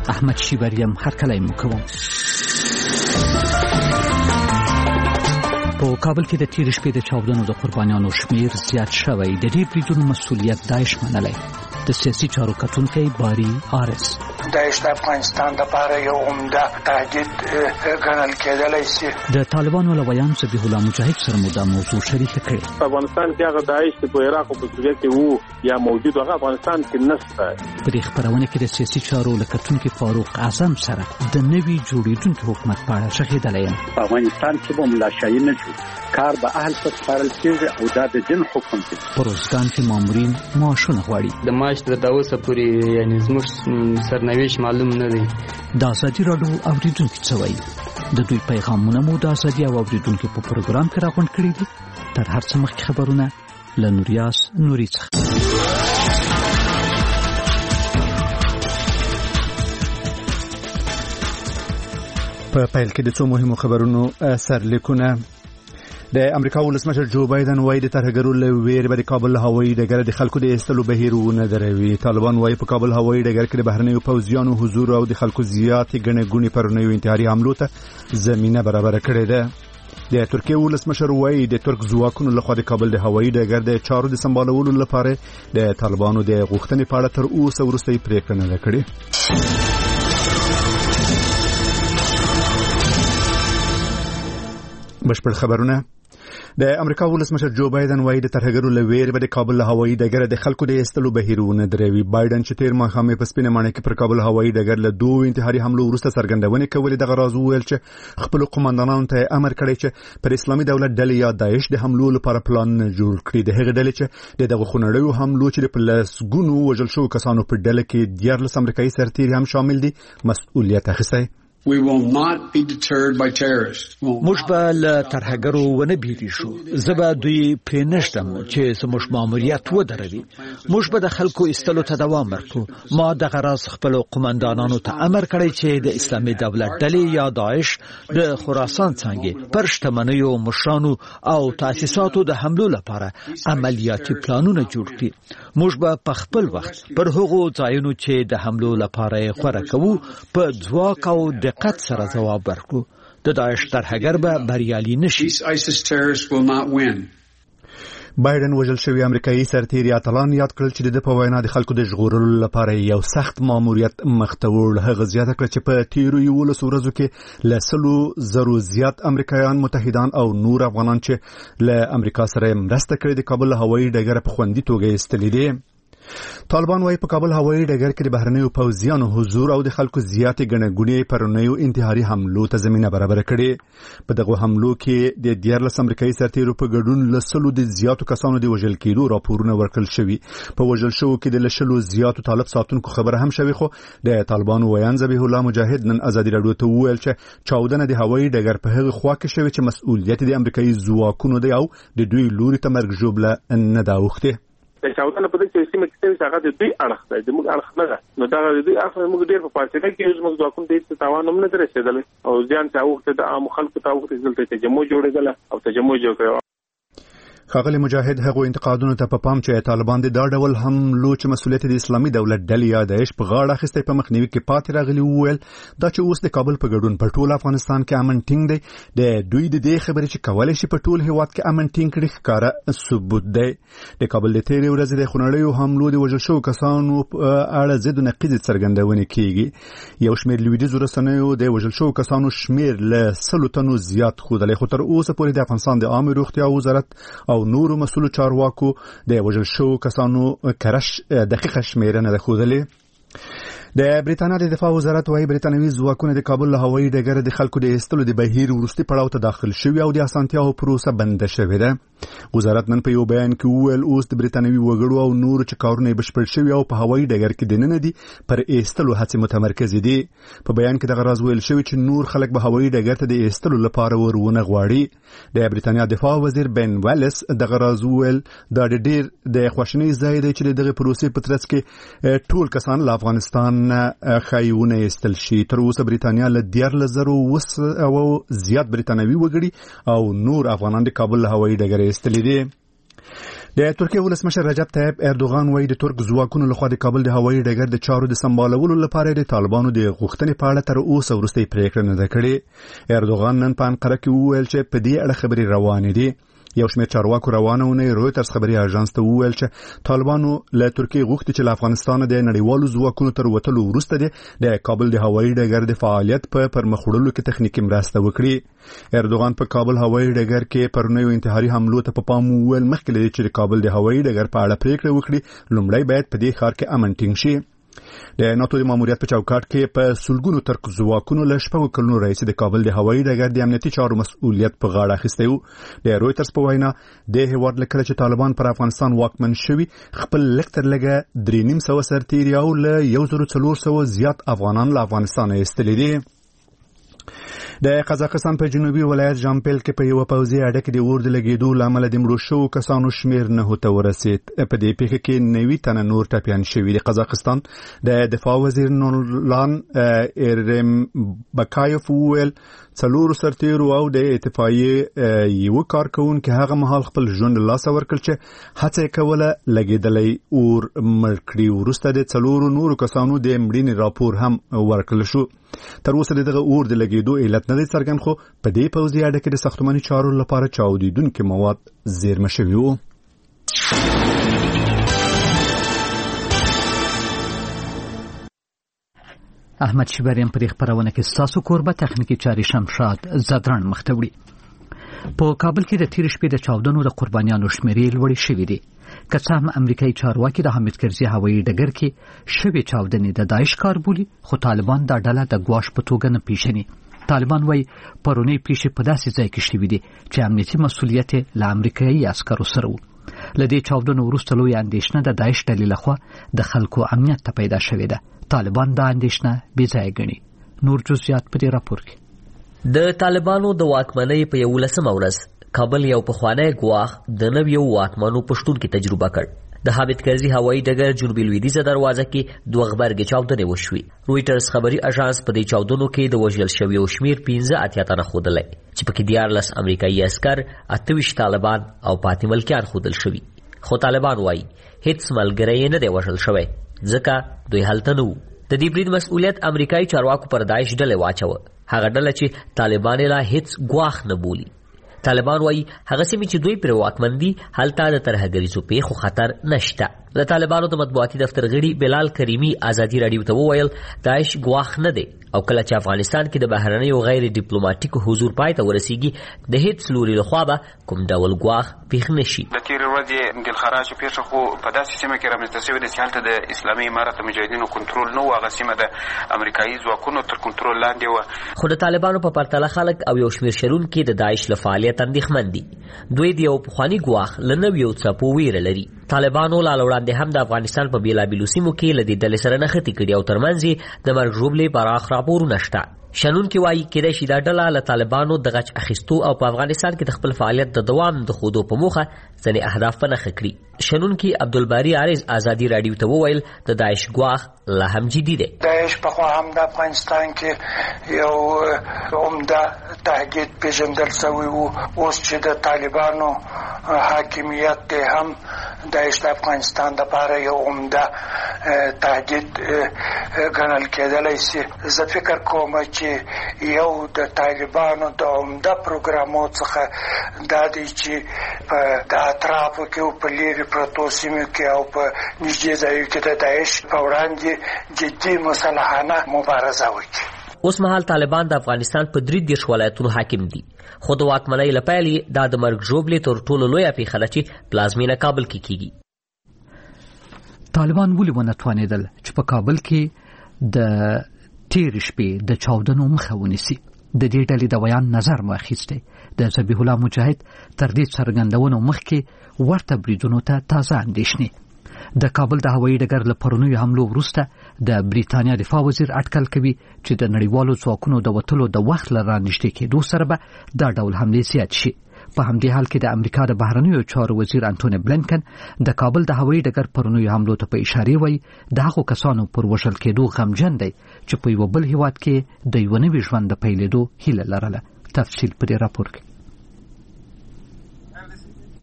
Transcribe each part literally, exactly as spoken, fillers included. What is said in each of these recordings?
احمد شیبریم هرکلی مو کوم. په کابل کې د تیر شپې د چاودنو د قربانیانو شمیر زیات شوی. د دې بریدونو مسؤلیت داعش منلی. د سیاسي چارو کتونکی باری آرس داعش د افغانستان لپاره یو عمده تهدید ګڼل کېدلی شي. د طالبانو له ویان ذبیح الله مجاهد سره مو دا موضوع شریکه کړې. په افغانستان کې هغه داعش په عراق او په سوریه کې وو یا موجود هغه افغانستان کې نشته. په دې خبرونه کې د سیاسي چارو له کتونکي فاروق اعظم سره د نوي جوړیدونکي حکومت په اړه شخېدلی یم. په افغانستان کې به ملاشایي نه شو، کار به اهل ته سپارل کېږي او دا د جن حکم دی. په روزګان کې مامورین معاشونه غواړي. د معاش تر اوسه پورې یعنی زموږ سرنوشت معلوم نه دی. د ازادي راډیو اوریدونکي څه وایي؟ د دوی پیغامونه مو د ازادي او اوریدونکو په پروګرام کې راغونډ کړي دي. تر هر څه مخکې خبرونه له نوریاس نوري څخه. په پیل کې د څو مهمو خبرونو سرلیکونه. د امریکا ولسمشر جو بایدن وايي د ترهګرو له ویرې به د کابل هوایي ډګر د خلکو د ایستلو بهیر ونه دروي. طالبان وايي په کابل هوایي ډګر کې د بهرنیو پوځیانو حضور او د خلکو زیاتې ګڼې ګوڼې پرونیو انتحاري حملو ته زمینه برابره کړې ده. د ترکیې ولسمشر وايي د ترک ځواکونو لخوا د کابل د هوایي ډګر د چارو د سمبالولو لپاره د طالبانو د غوښتنې په اړه تر اوسه وروستۍ پریکړه نه ده کړې. بشپړ خبرونه. د امریکا ولسمشر جو بایدن وايي د ترهګرو له ویرې به د کابل هوایي ډګر د خلکو د ایستلو بهیرونه دروي. بایدن چې تیر ماښام په سپینه ماڼۍ کې پر کابل هوایي ډګر له دوه انتحاري حملو وروسته څرګندونې کولې دغه راز وویل چې خپل قوماندانانو ته امر کړی چې پر اسلامي دولت ډلې یا داعش د حملو لپاره پلان جوړ کړي. د هغې ډلې چې دغه خونړیو حملو چې په لسګونو وژل شوو کسانو په ډله کې دیارلس امریکایي سرتیري هم شامل دي مسؤلیت اخیستی. We will not be deterred by terrorists. موږ به له ترهګرو ونه بیریږو. زه به دوی پرې نشدم چې زموږ ماموریت ودروي. موږ به د خلکو ایستلو ته دوام ورکړو. ما دغه راز خپل قوماندانانو ته امر کړی چې د اسلامي دولت ډلې یا داعش د خراسان څنګه پر شتمنیو مشرانو او تاسیساتو د حملو لپاره عملیاتي پلانونه جوړ کړي. موږ به په خپل وخت پر هغو ځایونو چې د حملو لپاره غوړه کوو په ځواک او دقت سره جواب ورکړو. د داعش ترهګر به بریالي نشي. بایدن وژل شوی امریکایي سرتیري اتلان یاد کړل چې د په وینا د خلکو د ژغورلو لپاره یو سخت ماموریت مخ ته وړ. هغه زیاته کړه چې په تیرو یولسو ورځو کې له سلو زرو زیات امریکایان متحدان او نور افغانان چې له امریکا سره مرسته کړې د کابل هوایي ډګر په خوندي توګه ایستلي دي. طالبان وايي په کابل هوایي ډګر کې د بهرنیو پوځیانو حضور او د خلکو زیاتې ګڼې ګوڼې پرونیو انتحاري حملو ته زمینه برابره کړې. په دغه حملو کې د دیارلس امریکایي سرتیرو په ګډون له سلو د زیاتو کسانو د وژل کېدو راپورونه ورکړل شوي. په وژل شوو کې د له شلو زیاتو طالب ساتونکو خبره هم شوې، خو د طالبانو ویان ذبیح الله مجاهد نن ازادي راډیو ته وویل چې چاودنه د هوایي ډګر په هغه خوا کې شوې چې مسؤلیت د امریکایي ځواکونو دی او د دوی لوري ته مرګ ژوبله نه ده اوښتې. د چاودنه په دې چې سیمه کې چې هغه د دوی اړخ دی، د موږ اړخ نه ده. نو دا د دوی اړخ موږ ډېر په فاصله کې زموږ ځواکونه دې ته تاوان هم نه رسېدلی او ځان ته وخت د عام خلکو ته وخت دلته تجمع جوړېدله او تجمع جوړ کړو. ښاغلی مجاهد هغو انتقادونو ته په پام چې طالبان د دا ډول حملو چې مسؤلیت د اسلامي دولت ډلې یا داعش په غاړه اخیستی په مخنیوي کې پاتې راغلي وویل دا چې اوس د کابل په ګډون په ټول افغانستان کې امن ټینګ دی. د دوی د دې خبرې چې کولی شي په ټول هیواد کې امن ټینګ کړي ښکاره ثبوت دی. د کابل د تیرې ورځې د خونړیو حملو د وژل شوو کسانو په اړه ضد و نقیضې څرګندونې کیږي. یو شمېر لویدیځو رسنیو د وژل شوو کسانو شمېر له سلو تنو زیات ښودلی، خو تر اوسه پورې د افغانستان د عامې روغتیا وزارت او نورو مسؤلو چارواکو د وژل شوو کسانو کرش دقیقه شمیرنه ده ښودلې. د بریتانیا د دفاع وزارت وايي بریتانوي ځواکونه د کابل له هوایي ډګر د خلکو د ایستلو د بهیر وروستي پړاو ته داخل شوي او د اسانتیاو پروسه بنده شوې ده. وزارت نن په یو بیان کې وویل اوس د بریتانوي وګړو او نورو چې کارونه یې بشپړ شوي او په هوایي ډګر کې دننه دي پر ایستلو هڅې متمرکزې دي. په بیان کې دغه راز ویل شوی چې نور خلک به هوایي ډګر ته د ایستلو لپاره ورونه غواړي. د بریتانیا دفاع وزیر بن ویلس دغه راز ویل دا ډېر د خواشینۍ ځای دی چې دغه پروسې په ترڅ کې ټول کسان له افغانستان خایونه ایستل شي. تر اوسه بریتانیا له دیارلس زرو او زیات بریتانوي وګړي او نور افغانان د کابل هوایي ډګر ایستلي دي. د ترکیه ولسمشر رجب طیب اردوغان وایي د ترک ځواکونو لخوا د کابل د هوایي ډګر د چارو د سمبالولو لپاره د طالبانو د غوښتنې په اړه تر اوسه وروستۍ پریکړه نه ده کړې. اردوغان نن په انقره کې وویل چې په دې اړه خبرې روانې دي. یو شمېر چارواکو روانونه رویټرز خبري اژانس ته وویل چې طالبانو له ترکیې غوښتي چې له افغانستان د نړیوالو ځواکونو تر وتلو وروسته د کابل د هوایي ډګر د فعالیت په پرمخ وړلو کې تخنیکی مرسته وکړي. اردوغان په کابل هوایي ډګر کې پر نویو انتحاري حملو ته په پام وویل مخکې لري چې د کابل د هوایي ډګر په اړه پریکړه وکړي لومړی باید په دې ښار کې امن ټینګ شي. د ناتو د ماموریت په چوکاټ کې په سلګونو ترک ځواکونو له شپږو کلونو راهیسې د کابل د هوایي ډګر د امنیتي چارو مسؤلیت په غاړه اخیستی و. د رویټرز په وینا د هیواد له کله چې طالبان پر افغانستان واکمن شوي خپل لږ تر لږه درې نیم سوه سرتیري او له یو زرو څلور سوه زیات افغانان له افغانستانه ایستلي دي. د قزاقستان په جنوبي ولایت جامپل کې په یو پوځي اډه کې د اور د لګیدو لامل د مړو شوو کسانو شمیر نه ته ورسید. په دې پیښه کې نوي تنه نور ټپیان شوي. د قزاقستان د دفاع وزیر نورلان ایرم بکایف وویل څلور سرتیرو او د اتفاقیې یو کارکونکو هغه مهال خپل ژوند له لاسه ورکړ چې هڅه کوله لګیدلې اور مړ کړي. وروسته د څلورو نورو کسانو د مړینې راپور هم ورکړل شو. تر اوسه دغه اور د لګیدو علت نه دی څرګند خو په دې پوځي اډه کې د ساختماني چارو لپاره چاودیدونکي مواد زیرمه شوي وو. احمد شیبریان پر خبرونه کې ساسو کوربه تخنیکی چاري شمشاد زدران مختوړي. په کابل کې د تیر شپې د چاودنو د قربانیانو شمیرې لوړې شوې دي. که څه هم امریکایي چارواکي د حامد کرزي هوایي ډګر کې شوې چاودنې د داعش کار بولي خو طالبان دا ډله د ګواښ په توګه نه پیژني. طالبان وايي پرونی پیښې په داسې ځای کې شوې دي چې امنیتي مسؤلیت له امریکایي عسکرو سره و. لدې چاودنو وروسته لوی اندېښنه د داعش ډلې لخوا د خلکو امنیت ته پیدا شوې ده. طالبان دا اندېښنه بې ځایه ګڼي. نور جزئیات په دې راپور کې. د طالبانو د واکمنۍ په یولسمه ورځ کابل یو پخوانی ګواښ د نویو واکمنو پښتون کې تجربه کړ. د حامد کرزي هوایي ډګر جنوبي لویدیځه دروازه کې دوه غبرګې چاودنې وشوې. رویټرز خبري اژانس په دې چاودنو کې د وژل شویو شمیر پنځه اتیا تنه ښودلی چې پکې دیارلس امریکایي عسکر، اته ویشت طالبان او پاتې ملکیان ښودل شوي. خو طالبان وایي هیڅ ملګری یې نه دی وژل شوی ځکه دوی هلته نه وو. د دې برید مسؤلیت امریکایي چارواکو پر داعش ډلې واچوه، هغه ډله چې طالبان لا هیڅ ګواښ نه بولي. طالبان وایي هغه سیمې چې دوی پر واکمن دي هلته د ترهګریزو پیښو خطر نشته. د طالبانو د مطبوعاتي دفتر غړي بلال کریمي ازادي راډیو ته وویل داعش ګواښ نه دی او کله چې افغانستان کې د بهرنیو غیر ډیپلوماټیکو حضور پای ته ورسیږي د هیڅ لوري لخوا به کوم ډول ګواښ پیښ نشي. د تېرې ورځې دلخراجو پیښه خو په داسې سیمه کې رامنځته شوې ده چې هلته د اسلامي امارت مجاهدینو کنټرول نه و. هغه سیمه د امریکایي ځواکونو تر کنټرول لاندې وه. خو د طالبانو په پرتله خلک او یو شمېر شنونکي د داعش له فعالیت اندېښمن دي. دوی د یو پخواني ګواښ له نویو څپو ویره لري. طالبانو لا وړاندې هم د افغانستان په بیلابیلو سیمو کې له دې ډلې سره نښتې کړي او ترمنځ یې د مرګ ژوبلې پراخ راپورونه شته. شنونکي وایي کېدای شي دا ډله له طالبانو د غچ اخیستو او په افغانستان کې د خپل فعالیت د دوام د ښودو په موخه ځینې اهداف په نښه کړي. شنونکي عبدالباري عارض ازادي راډیو ته وویل د داعش ګواښ لا هم جدي دی. داعش پخوا هم د افغانستان کې یو عمده تهدید پیژندل شوی و. اوس چې د طالبانو حاکمیت دی هم داعش د افغانستان لپاره یو عمده تهدید ګڼل کېدلی شي. زه فکر کوم چې یو د طالبانو د عمده پروګرامو څخه دا دی چې په د اطرافو کې او په لیرې پرتو سیمو کې او په نږدې ځایو کې د داعش په وړاندې جدي مسلحانه مبارزه وکړي. اوس مهال طالبان د افغانستان په درې دېرش ولایتونو حاکم دي خو د واکمنۍ له پیل یې دا د مرګ ژوبلې تر ټولو لویه پیښه ده چې پلازمینه کابل کې کیږي. طالبان ولې ونه توانېدل چې په کابل کې د تیر شپې د چاودنو مخه ونیسي؟ د دې ډلې د ویان نظر مو اخیستی. د ذبیح الله مجاهد تر دې څرګندونو مخکې ورته بریدونو ته تازه اندېښنې. د کابل د هوایي ډګر له پرونیو حملو وروسته د بریتانیا دفاع وزیر اټکل کوي چې د نړیوالو ځواکونو د وتلو د وخت له رانږدې کېدو سره به دا ډول حملې زیات شي. په همدې حال کې د امریکا د بهرنیو چارو وزیر انټونی بلنکن د کابل د هوایي ډګر پرونیو حملو ته په اشاره وایي د هغو کسانو پر وژل کېدو غمجن دی چې په یو بل هیواد کې د یو نوي ژوند د پیلېدو هیله لرله. تفصیل په دې راپور کې.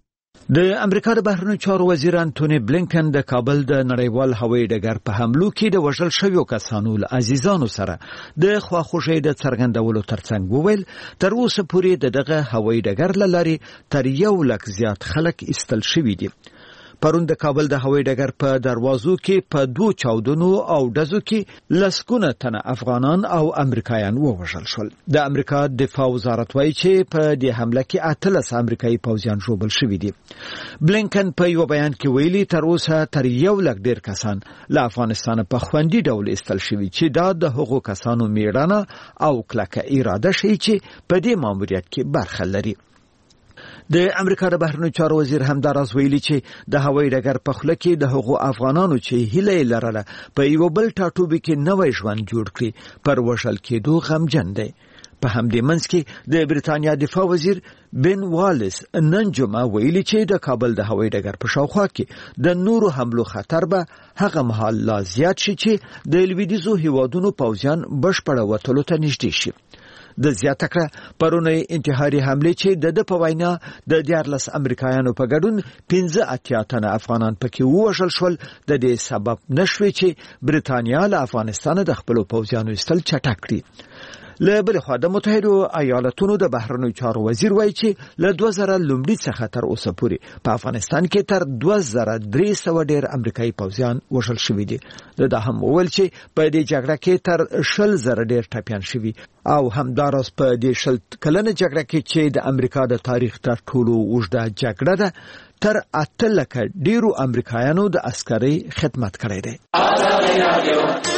د امریکا د بهرنیو چارو وزیر انټونی بلینکن د کابل د نړیوال هوایي ډګر په حملو کې د وژل شویو کسانو له عزیزانو سره د خواخوږۍ د څرګندولو ترڅنګ وویل تر اوسه پورې د دغه هوایي ډګر له لارې تر یو لک زیات خلک ایستل شوي دي. پرون د کابل د هوایي ډګر په دروازو کې په دوه چاودنو او ډزو کې لسګونه تنه افغانان او امریکایان ووژل شول. د امریکا دفاع وزارت وایي چې په دې حمله کې اتلس امریکایي پوځیان ژوبل شوي دي. بلینکن په یو بیان کې ویلي تر اوسه تر یو لک ډیر کسان له افغانستان په خوندي ډول ایستل شوي چې دا د هغو کسانو میړانه او کلکه اراده شي چې په دې ماموریت کې برخه لري. د امریکا د بهرنیو چارو وزیر همداراز ویلي چې د هوایي ډګر په خوله کې د هغو افغانانو چې هیله لرله په یو بل ټاټوبي کې نوی ژوند جوړ کړي پر وژل کېدو غمجن دی. په همدې منځ کې د بریتانیا دفاع وزیر بن والیس نن جمعه ویلي چې د کابل د هوایي ډګر په شاوخوا کې د نورو حملو خطر به هغه مهال لا زیات شي چې د لویدیځو هیوادونو پوځیان بشپړه وتلو ته نږدې شي. د زیاته کړه پرونی انتحاري حمله چې د د په وینا د دیارلس امریکایانو په ګډون پنځه اتیا تنه افغانان پکې ووژل شول د دې سبب نشوي چې بریتانیا له افغانستان د خپل پوځیانو ایستل چټک کړي. له بل خوا د متحده ایالاتونو د بهرنیو چارو وزیر وایي چې له دوه زره لومړي څخه تر اوسه پورې په افغانستان کې تر دوه زره درې سوه ډیر امریکایي پوځیان وژل شوي دي. دا هم وویل چې په دې جګړه کې تر شل زره ډیر ټپیان شوي او همداراز په دې شل کلنه جګړه کې چې د امریکا د تاریخ تر ټولو اوږده جګړه ده تر اته لکه ډیرو امریکایانو د عسکري خدمت کړی دی.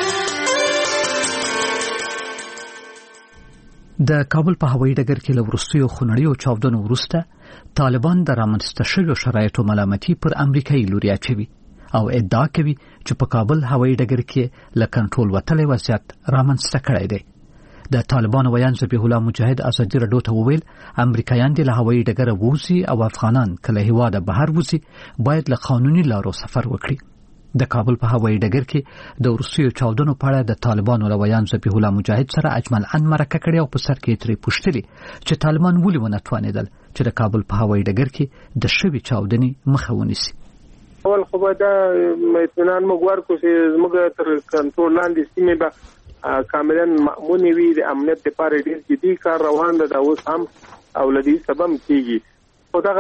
د کابل په هوایي ډګر کې له وروستیو خونړیو چاودنو وروسته طالبان د رامنځته شویو شرایطو ملامتي پر امریکایي لوري اچوي او ادعا کوي چې په کابل هوایي ډګر کې له کنټرول وتلی وضعیت رامنځته کړی دی. د طالبانو ویان ذبیح الله مجاهد ازادي راډیو ته وویل امریکایان د له هوایي ډګره ووځي او افغانان کله هیواده بهر وځي باید له قانوني لارو سفر وکړي. د کابل په هوایي ډګر کې د وروستیو چاودنو په اړه د طالبانو له ویان ذبیح الله مجاهد سره اجمالاً مرکه کړې او په سر کې ترې پوښتلي چې طالبان ولې ونه توانېدل چې د کابل په هوایي ډګر کې د شوې چاودنې مخه ونیسي. اول خو به دا اطمینان موږ ورکړو چې زموږ تر کنټرول لاندې سیمې به کاملاً مأمونې وي. د امنیت لپاره ډېر جدي کار روان ده. دا اوس هم او له دې سبب کېږي. خو دغه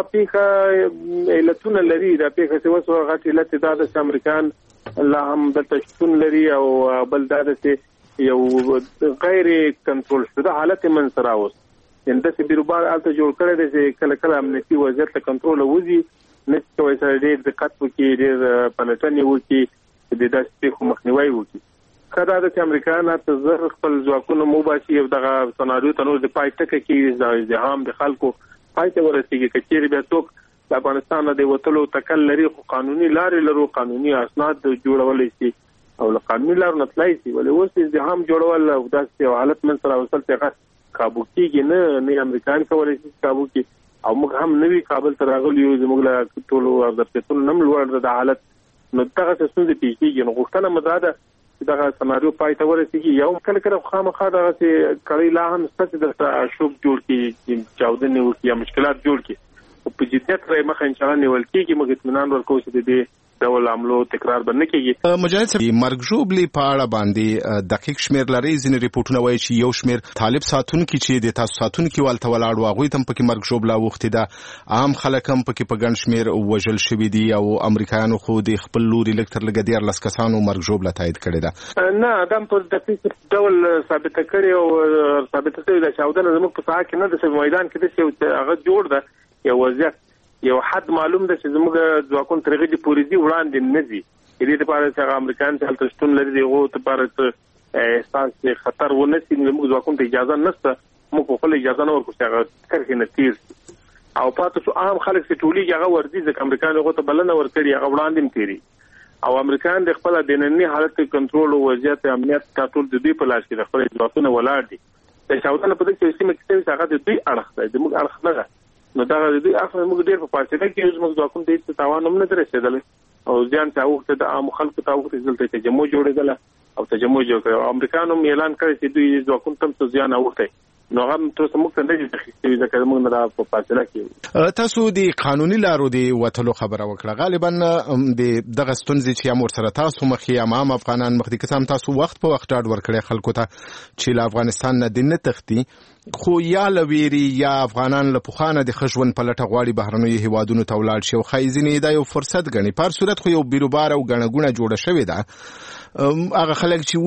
پیښه علتونه لري. دا پیښه چې اوس غټ علت دا ده چې امریکایان لا هم دلته شتون لري او بل دا ده چې یو غیر کنټرول شوی حالت منځ راوست. یعنې داسې بیروبار هلته جوړ کړی دی چې کله کله امنیتي وضعیت له کنټروله وځي نشي کولی سره ډېر دقت وکړي ډېر پلټنې وکړي چې د داسې پیښو مخنیوی وکړي. ښه دا ده چې امریکایان هلته زر خپل ځواکونه وباسي او دغه سناریو ته نور د پای ټکه کېږي د ازدحام د خلکو پای ته ورسېږي. که چېرې بیا څوک د افغانستان د وتلو تکل لري خو قانوني لارې لرو قانوني اسناد جوړولی شي او له قانوني لارو نه تللی شي. ولې اوس ازدحام جوړول او داسې یو حالت منځ ته راوستل چې هغه کابو کېږي نه نه امریکایان کولی شي کابو کړي او موږ هم نه وي کابل ته راغلي یو زموږ له ټولو ظرفیتونو نه هم لوړ ده حالت. نو دغسې ستونزې پیښ کېږي. نو غوښتنه مو دا ده چې دغه سناریو پای ته ورسېږي. یو کله کله خامخا دغسې کړۍ لا هم شته چې درته شوک جوړ کړي چاودنې وکړي یا مشکلات جوړ کړي. په جدیت را مخه ان شاء الله نیول کېږي. موږ اطمینان ورکوو چې د دې ډول عملو تکرار به نه کېږي. مجاهد صاحب مرګ ژوبلې په اړه باندې دقیق شمېر لري. ځینې ریپورټونه وایي چې یو شمېر طالب ساتونکي چې د تاسو ساتونکي والته ولاړ وو هغوی ته هم پکې مرګ ژوبله اوښتې ده. عام خلک هم پکې په ګڼ شمېر وژل شوي دي او امریکایانو خو د خپل لوري لږ تر لږه دیارلس کسانو مرګ ژوبله تایید کړې ده. نه دا هم په دقیق ډول ثابته کړې او ثابته شوې ده چې چاودنه زموږ په ساحه کې نه ده. په میدان کې داسې هغه جوړ ده یو وضعیت یو حد معلوم ده چې زموږ ځواکونه تر هغې پورې ځي وړاندې نه ځي. د دې لپاره چې هغه امریکایان چې هلته شتون لري د هغو لپاره احساس خطر ونه شي نو زموږ ځواکونو ته اجازه نشته. موږ په خپله اجازه نه ورکړو چې هغه کرښې نه تېر شي او پاتې شو عام خلک چې ټولېږي هغه ورځي ځکه امریکایان هغو ته بلنه ورکړي هغه وړاندې هم تېري او امریکایان د خپله دنني حالت کنټرول او وضعیت امنیت دا ټول د دوی په لاس کې د خپل ځواکونه ولاړ دي. د چاودنه په دې سیمه کې چې هغه د دوی اړخ دی زموږ اړخ نه ده. نو دا د دوی اخر موږ ډېر په فاصله کې زموږ ځواکونه د هېڅ تاوان هم نه دی رسېدلی او ځان ته اوښته د عامو خلکو ته اوښتې دلته تجمع جوړېدله او تجمع جوړ کړی. امریکایانو هم اعلان کړی چې دوی ځواکونو ته هم څه زیان اوښتی نو هغه تر څو موږ څنګه چې تخصیصي ځکه موږ نه په فاصله کې تاسو د قانوني لارو د وټلو خبره وکړه. غالبا د دغه ستونزې چې امور سره تاسو مخې امام افغانان مخ دي کسان تاسو وخت په وخت ډاډ ورکړي خلکو ته چې له افغانستان نه دین تختی خو یا لويري یا افغانان له پخوانه د خښون په لټه غواړي بهرنوي هیوادونو ته ولاړ شي او خایزینې دا یو فرصت غني. په صورت خو یو بیروبار او غنګونه جوړه شوې ده هغه خلک چې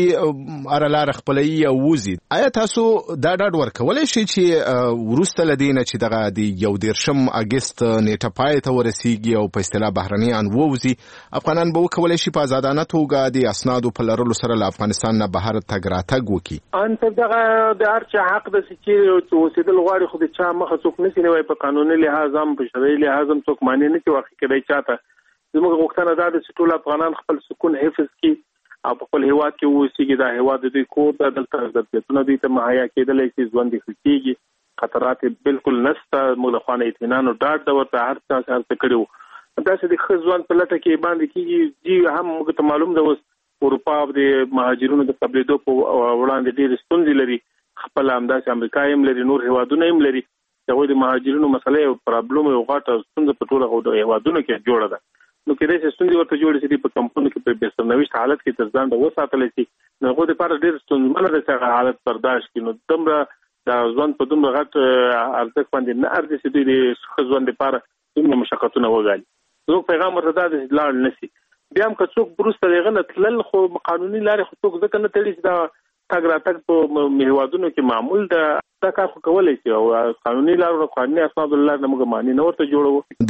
وزي ارلار خپلې او وزي. آیا تاسو دا ډاډ ورکولای شئ چې ورسته لدینه چې دغه د یو دیرشم اگست نیټه پای ته ورسیږي او په اصطلاح بهرنیان ووزي افغانان به وکولای شي په آزادانه توګه د اسنادو په لرلو سره له افغانستان نه بهر تګ راتګ وکړي؟ ان ته دغه د هر چا حق د چې اوسېدل غواړي خو د چا مخه څوک نشي نیوي په قانوني لحاظ هم په شرعي لحاظ هم څوک معنی نه کوي واقع کېدای چاته. زموږ غوښتنه دا ده چې ټول افغانان خپل سکون حفظ کړي او په خپل هیواد کې اوسېږي. دا هیواد د دوی کور ده، دلته ضرورتونه دوی ته مهیا کېدلی شي، ژوند یې ښه کېږي، خطرات بالکل نشته. موږ له خوا نه اطمینان او ډاډ ده ورته هر څه هر څه کړي وو. داسې د ښه ژوند په لټه کې باندې کېږي چې هم موږ ته معلوم ده اوس اروپا د مهاجرینو د قبلېدو په وړاندې ډېرې ستونزې لري. خپل همداسې امریکا هم لري، نور هیوادونه هم لري. هغوی د مهاجرینو مسله یو پرابلم یو غټه ستونزه په ټولو هیوادونو کې جوړه ده. نو کېدای شي ستونزې ورته جوړې شي په کمپونو کې په بېسرنوشت حالت کې تر ځان د وساتلی شي. نو هغوی دپاره ډېر ستونزمنه ده چې هغه حالت برداشت کړي. نو دومره د ژوند په دومره غټ ارزښت باندې نه ارزي چې دوی د ښه ژوند دپاره دومره مشقتونه وګالي. زموږ پیغام ورته دا ده چې لاړ نه شي. بیا هم که څوک وروسته د هغه نه تلل خو قانوني لارې خو څوک ځکه نه تړي چې دا تګ راتګ په هیوادونو کې معمول ده. دا کار خو کولی شي او قانوني لارو قانوني اسنادو لارې نه موږ معنی نه ورته جوړوو.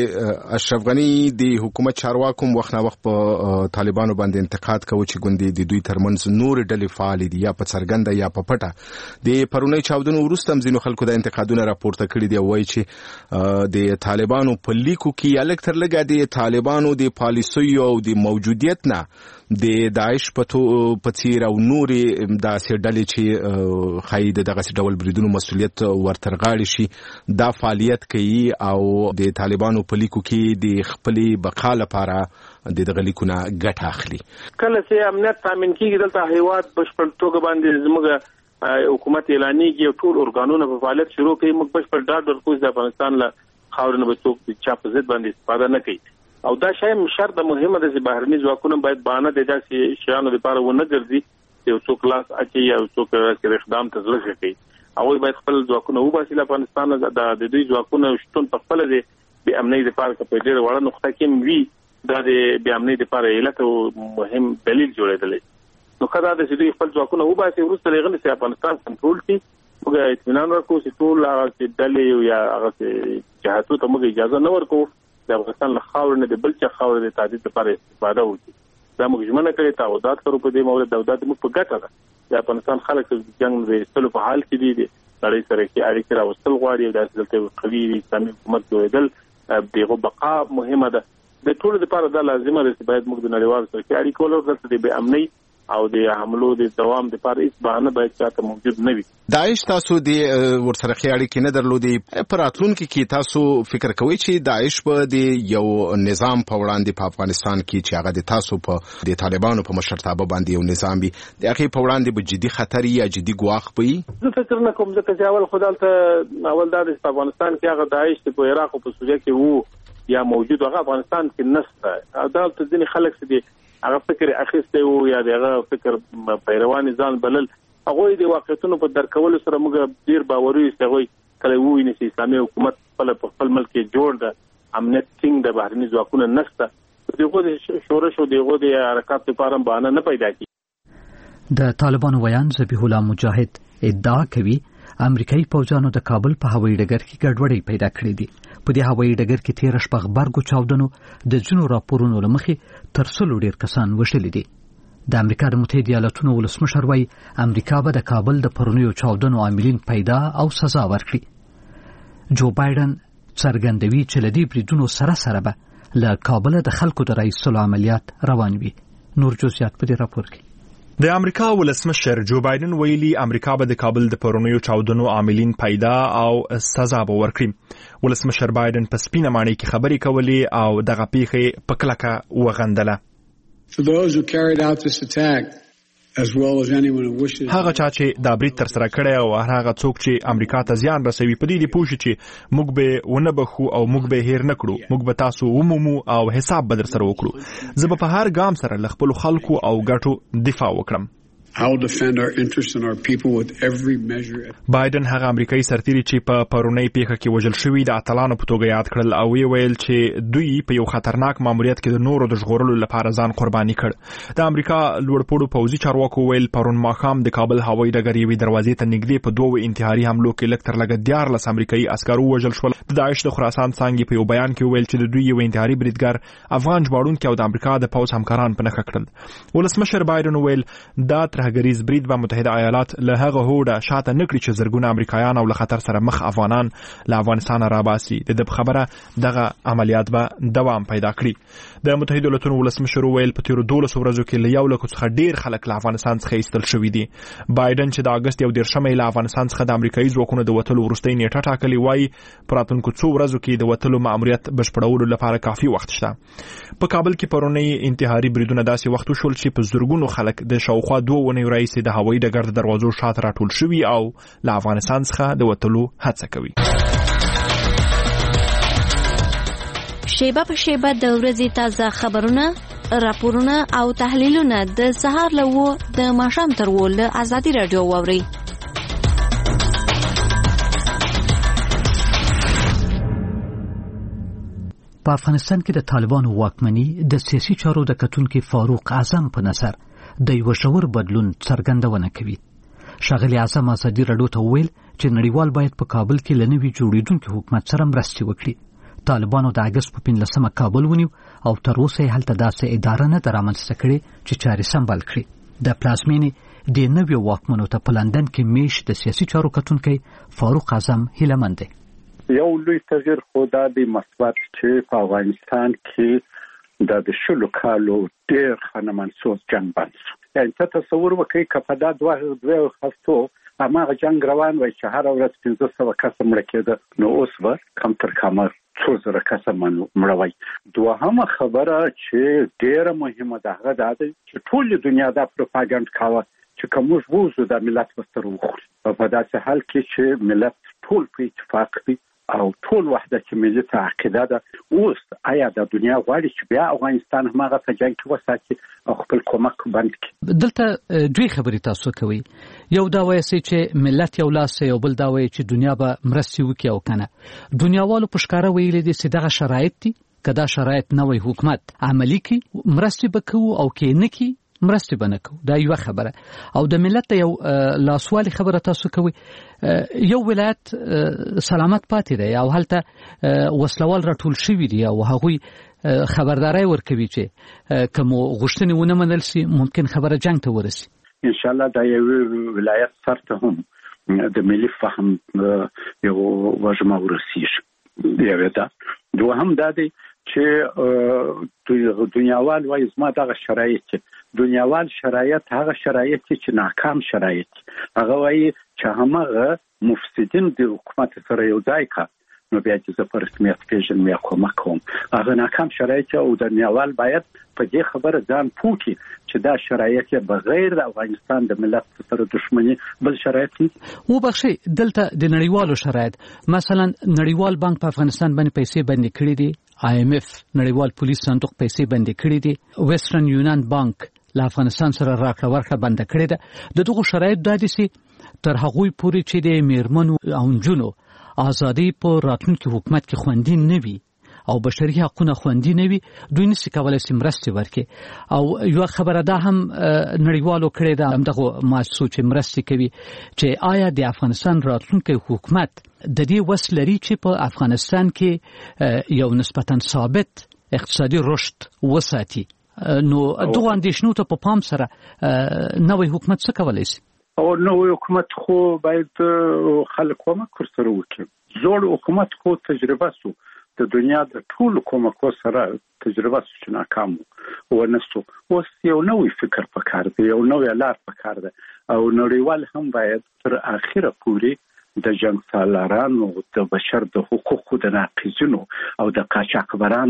د اشرف غني د حکومت چارواکو هم وخت نه وخت په طالبانو باندې انتقاد کوي چې ګوندې د دوی ترمنځ نور ډلې فعال دي یا په څرګنده یا په پټه. د پرونی چاودنو وروسته هم ځینو خلکو د انتقادونه راپورته کړي دي او وایي چې د طالبانو په لیکو کې یا لږ تر لږه د طالبانو د پالیسیو او د موجودیت نه د داعش په څیر او نورې داسې ډلې چې ښایي د دغسې ډول بریدونو مسؤلیت ورترغاړي شي دا فعالیت کوي او د طالبانو په لیکو کې د خپلې بقا لپاره د دغه لیکونه ګټه اخلي. کله چې امنیت تامین کېږي دلته هیواد بشپړ توګه باندې زموږ حکومت اعلانېږي او ټول ارګانونه په فعالیت شروع کوي. موږ بشپړ ډاډ ورکوو چې د افغانستان له خاورې نه به څوک چا په ضد باندې استفاده نه کوي. او دا شایم شرط مهمه ده چې بهرني ځواکونه باید بهانه د داسې شیانو لپاره ونه ګرځي چې یو څوک لاس اچوي او څوک اقدام ته زړه ښه کوي. هغوی باید خپل ځواکونه وباسي له افغانستان نه. د دوی ځواکونه شتون په خپله د بې امنۍ دپاره که په ډېره وړه نقطه کې هم وي دا د بې امنۍ دپاره علت او مهم دلیل جوړېدلی. نو ښه دا ده چې دوی خپل ځواکونه وباسي وروسته له هغه نه چې افغانستان کنټرول کړي. موږ اطمینان ورکوو چې ټول هغه ډلې یا هغه جهاتو ته موږ اجازه نه ورکوو د افغانستان له خاورې نه د بل چا خاورې د تهدید لپاره استفاده وکړي. دا موږ ژمنه کړې تعهدات کوو په دې مورد او دا زموږ په ګټه ده. د افغانستان خلک د جنګ د ایستلو په حال کې دي، د نړۍ سره کې اړیکې راوستل غواړي او داسې دلته قوي اسلامي حکومت جوړېدل د هغو بقا مهمه ده. د ټولو لپاره دا لازمه ده چې باید موږ د نړیوالو سره کې اړیکې ولرو. دلته د بې امنۍ او د حملو د دوام لپاره هیڅ بهانه باید چاته موجود نه وي. داعش تاسو د ورسره ښې اړیکې نه درلودې. په راتلونکي کې تاسو فکر کوئ چې داعش به د یو نظام په وړاندې په افغانستان کې چې هغه د تاسو په د طالبانو په مشرتابه باندې یو نظام وي د هغې په وړاندې به جدي خطر یا جدي ګواښ به وي؟ زه فکر نه کوم ځکه چې اول خو دلته اول دا د په افغانستان کې هغه داعش چې په عراق او په سوریه کې وو یا موجود هغه افغانستان کې نشته. دلته ځینې خلک چې دي هغه فکر اخیستی وو یا دغه فکر پیروان ځان بلل. هغوی د واقعیتونو په درک کولو سره موږ ډېر باوري یو چې هغوی کله وویني چې اسلامي حکومت خپله په خپل ملک کې جوړ ده، امنیت ټینګ ده، بهرني ځواکونه نشته، د هغو د شورش او د هغو د حرکات لپاره بهانه نه پیدا کېږي. د طالبانو ویان ذبیح الله مجاهد ادعا کوي امریکایي پوځیانو د کابل په هوایي ډګر کې ګډوډۍ پیدا کړې دي. په دې هوایي ډګر کې تېره شپه غبرګو چاودنو د ځینو راپورونو له مخې تر سلو ډېر کسان وژلي دي. د امریکا د متحده ایالاتونو ولسمشر وایي امریکا به د کابل د پرونیو چاودنو عاملین پیدا او سزا ورکړي. جو بایدن څرګندوي چې له دې بریدونو سره سره به له کابله د خلکو د رایستلو عملیات روان وي. نور جزئیات په دې راپور کې. د امریکا ولسمشر جو بایدن ویلي امریکا به د کابل د پرونیو چاودنو عاملین پیدا او سزا به ورکړي. ولسمشر بایدن په سپینه ماڼۍ کې خبرې کولې او دغه پیښې په کلکه وغندله. For those who carried out this attack, as well as anyone who wishes. هغه چا چې دا برید تر سره کړی او هغه څوک چې امریکا ته زیان رسوي په دې دی پوه شي چې موږ به ونه بخو او موږ به هیر نه کړو، موږ به تاسو ومومو او حساب به در سره وکړو. زه به په هر ګام سره له خپل خلکو او ګټو دفاع وکړم. I'll defend our interests and our people with every measure. بایدن هغه امریکایي سرتیري چې په پرونی پیښه کې وژل شوی د اتلانو په توګه یاد کړل او وی ویل چې دوی په یو خطرناک ماموریت کې د نورو د ژغورلو لپاره ځان قرباني کړ. د امریکا لوړپوړو پوځي چارواکو ویل پرون ماښام د کابل هوایي ډګر یوې دروازې ته نږدې په دوه انتحاري حملو کې لږ تر لږه دیارلس امریکایي عسکر وژل شول. د داعش د خراسان څانګې په یو بیان کې ویل چې د دوی یو انتحاري بریدګر افغان ژباړونکي او د امریکا د پوځ همکاران په نښه کړل. ولسمشر بایدن ویل دا ترهګریز برید به متحده ایالات له هغه هوډه شاته نکړي چې زرګونه امریکایان او له خطر سره مخ افغانان له افغانستان راباسي. د دې خبره دغه عملیات به دوام پیدا کړي. د متحده ایالاتونو ولسمشر ویل په تیرو دولس ورځو کې له یو لک څخه ډیر خلک له افغانستان څخه ایستل شوي دي. بایدن چې د اگست یو دیرشمې له افغانستان څخه د امریکایي ځواکونو د وتلو وروستۍ نیټه ټاکلې وایي په راتلونکو څو ورځو کې د وتلو ماموریت بشپړولو لپاره کافي وخت شته. په کابل کې پرونی انتحاري بریدونه داسې وخت وشول چې په زرګونو خلک د شاوخوا دوه ونیو راهیسې د هوایي ډګر د دروازو شاته راټول شوي او له افغانستان څخه د وتلو هڅه کوي. شیبه په شیبه د ورځې تازه خبرونه، راپورونه او تحلیلونه د سهار له و د ماښام تر و له ازادي راډیو واورئ. په افغانستان کې د طالبانو واکمني د سیاسي چارو د کتونکو فاروق اعظم په نظر د یو ژور بدلون څرګندونه کوي. ښاغلي اعظم ازادي راډیو ته وویل چې نړیوال باید په کابل کې له نوي جوړېدونکي حکومت سره مرستې وکړي. طالبانو د اګست په پنځلسمه کابل ونیو او تر اوسه یې هلته داسې اداره نه ده رامنځته کړې چې چارې سمبال کړي. د پلازمینې د نویو واکمنو ته په لندن کې میش د سیاسي چارو کتونکی فاروق اعظم هیلهمند دی. یو لوی تغییر خو دا د مثبت چې په افغانستان کې د شلو کالو ډېر خنمنسوز جنگ بند شو. یعنې ته تصور وکړئ که په دا دوه دوه هفتو هماغه جنگ روان وای چې هره ورځ پنځه سوه کسه مړه کېده، نو اوس به کم تر کمه څو زره کسه مړه وای. دوهمه خبره چې ډېره مهمه ده هغه دا ده چې ټولې دنیا دا پروپاګانډ کاوه چې که موږ ووځو دا ملت به سره وخوري. په داسې حال کې چې ملت ټول په اتفاق وي او ټول وحدت ملي ته عقیده ده. اوس آیا د دنیا غواړي چې بیا افغانستان هماغه په جنګ کې وساتي او خپل کومک بند کړي؟ دلته دوی خبرې تاسو کوي. یو دا وایي چې ملت یو لاس یو بل دا وایي چې دنیا به مرستې وکړي او کنه. دنیاوالو په ښکاره ویلي دي چې دغه شرایط دي، که دا شرایط نوی حکومت عملي کړي مرستې به کوو او کې نه کړي مرستې به نه کوو. دا یو خبره. او د ملت یو لاسوالي خبره تاسو کوي. یو ولایت سلامت پاتې دی او هلته وسلوال راټول شوي دي او هغوی خبرداري ورکوي چې کوم غوښتنې ونه منل شي ممکن خبره جنگ ته ورسي. ان شاء الله دا یو ولایت سره هم د ملي فهم یو وجمه ورسیږي. یو دا دوهم دا دی چې دنیاوال وایي زما دغه شرایط دنیاوال شرایط هغه شرایط چې ناکام شرایط هغه وایي چې همغه مفسدین د حکومت سره یو ځای کا نو بیا چې زه په رسمیت پیژنم یا کومک کوم. هغه ناکام شرایط او دنیاوال باید په دې خبره ځان پوه کړي چې دا شرایط بغیر د افغانستان د ملت سره دښمنی بل شرایط نه. وبخښئ دلته د نړیوالو شرایط مثلا نړیوال بانک په افغانستان باندې پیسې بندي کړې دي، آی ایم اف نړیوال پولیس صندوق پیسې بندي کړې دي، ویسټرن یونان بانک له افغانستان سره راکړه ورکړه بنده کړې ده. د دغه شرایط دا دي چې تر هغوی پورې چې د میرمنو او نجونو ازادي په راتلونکي حکومت کې خوندي نه وي او بشري حقوقونه خوندي نه وي دوی نشي کولای چې مرستې ورکړي. او یو خبره ده هم نړیوالو کړې ده همدغه مؤسسو چې مرستې کوي چې آیا د افغانستان راتلونکي حکومت د دې وس لري چې په افغانستان کې یو نسبتاً ثابت اقتصادي رشد وساتي. نو دغه اندېښنو ته په پام سره نوې حکومت څه کولی شي؟ او نوې حکومت خو باید خلک کومک ورسره وکړي. زوړ حکومت خو تجربه سو د دنیا د ټولو کومکو سره تجربه سو چې ناکام ونه سو. اوس یو نوې فکر پکار دی، یو نوې لار پکار ده او نړیوال هم باید تر اخره پورې د جنګ سالارانو د بشر د حقوقو د ناقضینو او د قاچاقبرانو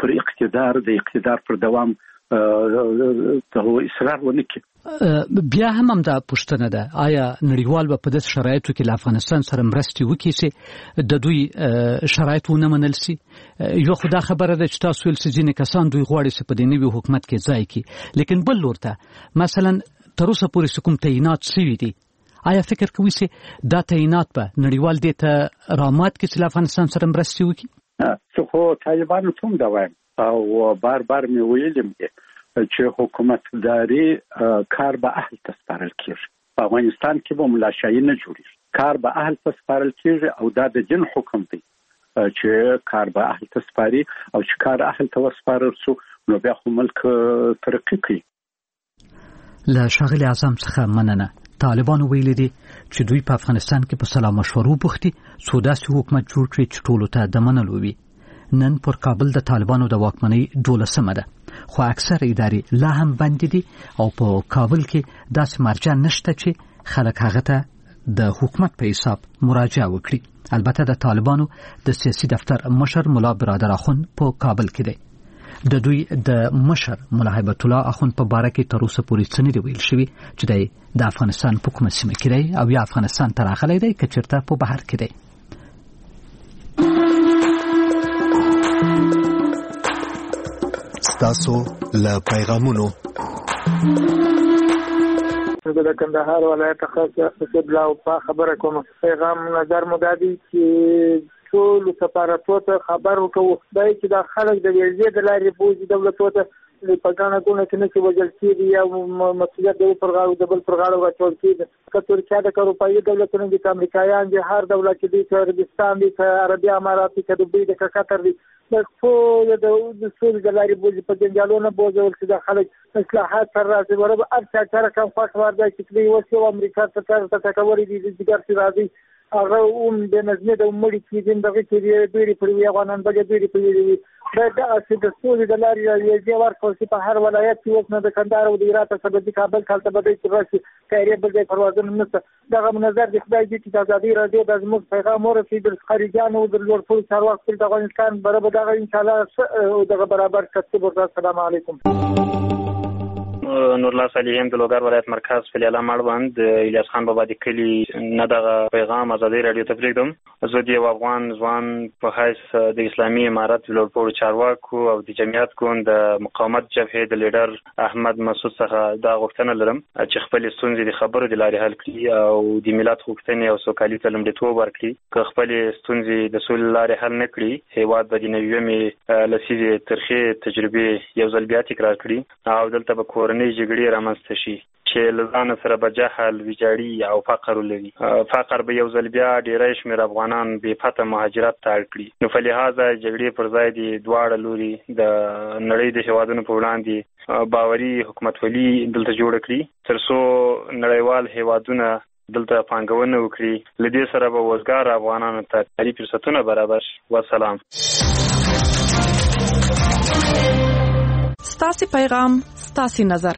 پر اقتدار د اقتدار پر دوام ته اصرار ونه کړي. بیا هم هم دا پوښتنه ده، آیا نړیوال به په داسې شرایطو کې له افغانستان سره مرستې وکړي چې د دوی شرایط ونه منل شي؟ یو خو دا خبره ده چې تاسو ویل چې ځینې کسان دوی غواړي چې په دې نوي حکومت کې ځای کړي، لیکن بل لور ته مثلا تر اوسه پورې چې کوم تعینات شوي دي، آیا فکر کوئ چې دا تعینات به نړیوال دې ته رامات کړي چې له افغانستان سره مرستې وکړي؟ زه خو طالبانو ته هم دا وایم او بار بار مې ویلم چې حکومتداري کار به اهل ته سپارل کېږي. په افغانستان کې به ملاشایي نه جوړېږي، کار به اهل ته سپارل کېږي او دا د جن حکم دی چې کار به اهل ته سپاري او چې کار اهل ته وسپارل شو نو بیا خو ملک ترقي کوي. له ښاغلي اعظم څخه مننه. طالبانو ویلي دي چې دوی په افغانستان کې په سلا مشورو بوختي څو داسې حکومت جوړ کړي چې ټولو ته د منلو وي. نن پر کابل د طالبانو د واکمنۍ دولسمه ده، خو اکثر ادارې لا هم بند دي او په کابل کې داسې مرجع نشته چې خلک هغه ته د حکومت په حساب مراجعه وکړي. البته د طالبانو د سیاسي دفتر مشر مولا برادر اخوند په کابل کې دی. د دوی د مشر مولا هیبت الله اخوند په باره کې تر اوسه پورې څه نه دی ویل شوي چې د افغانستان په کومه سیمه کې دی او یا افغانستان ته راغلی دی که چېرته په بهر کې دی. ستاسو له پیغامونو د کندهار ولایت خاص قبله او په خبره کوم پیغام نظر مدادي چې ټول سفارتونو ته خبر ورکوي چې د خلک د ویزې د لارې بوزي دولتونو ته په ګڼه ګوڼه کې نه چې وجل کېږي یا مسؤلیت د پر غاړو د بل پر غاړو راچول کېږي. که ترکیه د اروپایي دولتونو دي، که امریکایان دي، هر دولت چې دي، که عربستان دي، که عربي امارات دي، که دوبۍ دي، که قطر دي، د ټول د سولې د لارې بوزي په جنجالونو بوځول چې د خلک اصلاحات سره راځي. ورته هر چا چې رقم خوښ ورده چې دوی اوس یو امریکا ته تکوري دي د جګر چې راځي هغه هم د نظمې د مړي کېدي دغه کې ډېرې پرې وي افغانان به ډېرې پرې وي. دا داسې د سولې د لارې یې ورکړل چې په هر ولایت کې اوس نه د کندهار او د هرات څخه د کابل کالته به دی چې راشي تیارې بل ځای پروازونه نشته. دغه نظر د خدای دې چې د ازادي راډیو د زموږ پیغام ورسېد د خارجیانو د لوړپوړو چارواکو د افغانستان برابر دغه انشاءالله دغه برابر کسب ورته. السلام علیکم. نور الله صالحین د لوګر ولایت مرکز فلیاله مړوند الیاس خان بابا د کلی نه دغه پیغام ازادي رادیو ته پرېږدم. زه د یو افغان ځوان په حیث د اسلامي امارت لوړپوړو چارواکو او د جمعیت ګوند د مقاومت جبهې د لیډر احمد مسعود څخه دا غوښتنه لرم چې خپل ستونزې د خبرو د لارې حل کړي او د ملت غوښتنې او سوکالۍ ته لومړیتوب ورکړي. که خپل ستونزې د سولې لارې حل نه کړي، هیواد به د نویمې لسیزې ترخې تجربې یو ځل بیا تکرار کړي او دلته به کورنۍ جګړې رامنځته شي چې له ځان سره به جهل، ویجاړي او فقر ولري. فقر به یو ځل بیا ډېری شمېر افغانان بې پته مهاجرت ته اړ کړي. نو په لحاظه جګړې پر ځای د دواړه لوري د نړۍ د هېوادونو په وړاندې باوري حکومتولي دلته جوړه کړي تر څو نړیوال هېوادونه دلته پانګونه وکړي. له دې سره به وزګار افغانانو ته کاري فرصتونه برابر شي. والسلام. ستاسو پیغام، ستاسو نظر.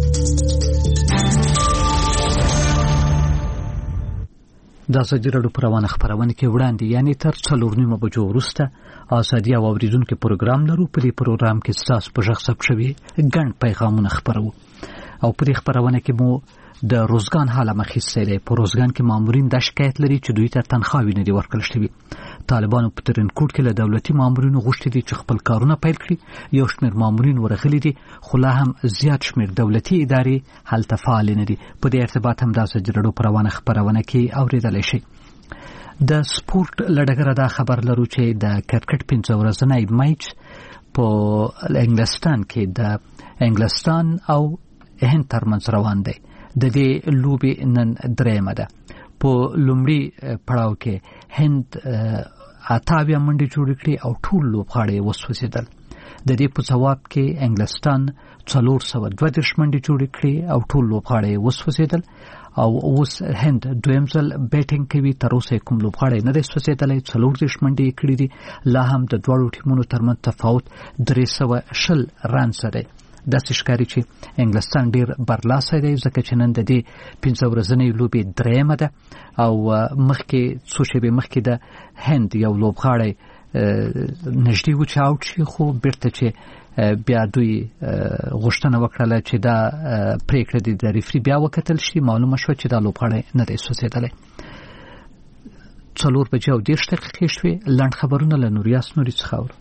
د ازادي راډیو پر روانه خبرونه کې وړاندې یعنی تر څلور نیمه بجو وروسته ازادي او اوریدونکو پروګرام لرو. په دې پروګرام کې تاسو په ژغ ثبت شوي ګڼ پیغامونه خبرو او په دې خبرونه کې مو د روزګان حاله مخېسته دی. په روزګان کې مامورین د شکایت لري چې دوی ته تنخواوې نه دي ورکړل شوي. طالبانو په ترنکوټ کې له دولتي مامورینو غوښتي دي چې خپل کارونه پیل کړي. یو شمېر مامورین ورغلي دي خو لا هم زیات شمېر دولتي ادارې هلته فعال نه دي. په دې ارتباط هم د ازادي راډیو په روانه خبرونه کې اورېدلی شئ. د سپورت له ډګره دا خبر لرو چې د کرکټ پنځه ورځنی میچ په انګلستان کې د انګلستان او هند ترمنځ روان دی. د دې لوبې نن درېیمه ده. په لومړي پړاو کې هند اتاویا منډې جوړې کړې او ټول لوبغاړي وسوځېدل. د دې په ځواب کې انګلستان څلور سوه دوه دېرش منډې جوړې کړې او ټول لوبغاړي وسوځېدل او اوس هند دویم ځل بیټینګ کوي. تر اوسه کوم لوبغاړی نه دی سوځېدلی. څلور دېرش منډې یې کړې دي. لا هم د دواړو ټیمونو ترمنځ تفاوت درې سوه شل رنزه دی. داسې ښکاري چې انګلستان ډېر برلاسی دی ځکه چې نن د دې پنځه ورځنۍ لوبې درېیمه ده او مخکې څو شېبې مخکې د هند یو لوبغاړی نږدې و چې اوټ شي خو بیرته چې بیا دوی غوښتنه وکړله چې دا پریکړه د ریفري بیا وکتل شي. معلومه شوه چې دا لوبغاړی نه دی سوځېدلی. څلور بجې او دېرش دقیقې شوې. لنډ خبرونه له نوریاس نوري څخه اورو.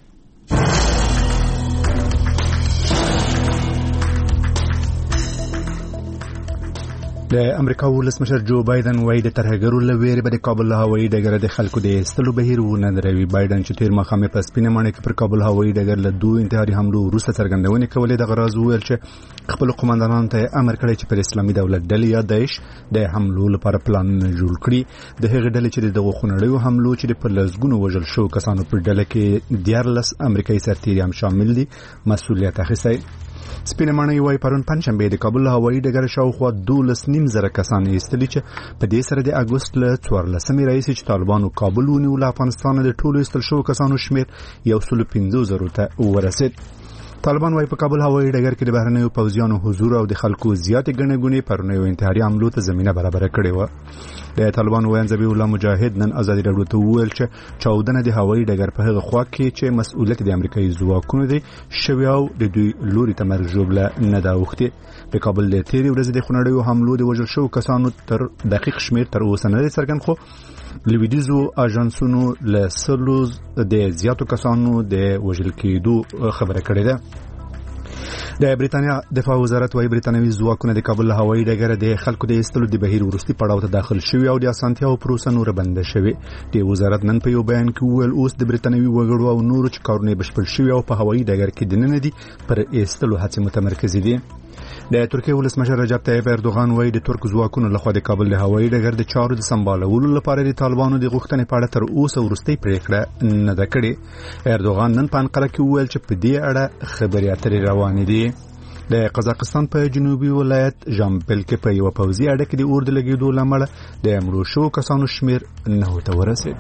د امریکا ولسمشر جو بایدن وايي د ترهګرو له ویرې به د کابل هوایي ډګر د خلکو د ایستلو بهیر ونه دروي. بایدن چې تیر ماښام په سپینه ماڼۍ کې پر کابل هوایي ډګر له دوه انتحاري حملو وروسته څرګندونې کولې د غراز ویل چې خپل قومندانانو ته امر کړی چې پر اسلامي دولت ډلې یا داعش د حملو لپاره پلانونه جوړ کړي. د هغې ډلې چې دغه خونړیو حملو چې په لسګونو وژل شو کسانو پر ډله کې دیارلس امریکایي سرتیري هم شامل دي مسؤلیت اخیستی. سپینه ماڼۍ وايي پرون پنځشنبه د کابل هوایي ډګر شاوخوا دولس نیم زره کسان ایستلي چې په دې سره د اګوست له څوارلسمې راهیسې چې طالبانو کابل ونیول افغانستان د ټولو ایستل شوو کسانو شمېر یو سل پنځه زره ته ورسېد. طالبان وايي په کابل هوایي ډګر کې د بهرنیو پوځیانو حضور او د خلکو زیاتې ګڼې ګوڼې پرونیو انتحاري حملو ته زمینه برابره کړې وه. د طالبان ویاند ذبیح الله مجاهد نن ازادي راډیو ته وویل چې چاودنه د هوایي ډګر په هغه خوا کې چې مسؤلیت د امریکایي ځواکونو دی شوی او د دوی لوري ته مرګ ژوبله نه ده اوښتې. د کابل د تېرې ورځې د خونړیو حملو د وژل شوو کسانو تر دقیق شمېر تر اوسه نه دی څرګند خو لویدیزو اژانسونو له سلو د زیاتو کسانو د وژل کېدو خبره کړې ده. د بریتانیا دفاع وزارت وايي برتانوي ځواکونه د کابل هوایي ډګر د خلکو د ایستلو د بهیر وروستي پړاو ته داخل شوي او د اسانتیاو پروسه نور بنده شوې. د وزارت نن په یو بیان کې وویل اوس د برتانوي وګړو او نورو چې کارونه بشپړ شوي او په هوایي ډګر کې دننه دي پر ایستلو هڅې متمرکز دي. د ترکیه ولسمشر رجب طیب اردوغان وايي د ترک ځواکونو لخوا د کابل د هوایي ډګر د چارو د سمبالولو لپاره د طالبانو د غوښتنې په اړه تر اوسه وروستۍ پریکړه نه ده کړې. اردوغان نن په انقره کې وویل چې په دې اړه خبرې اترې روانې دي. د قزاقستان په جنوبي ولایت ژامبل کې په یو پوځي اډه کې د اور د لګېدو له امله د مړو شوو کسانو شمېر نهو ته ورسېد.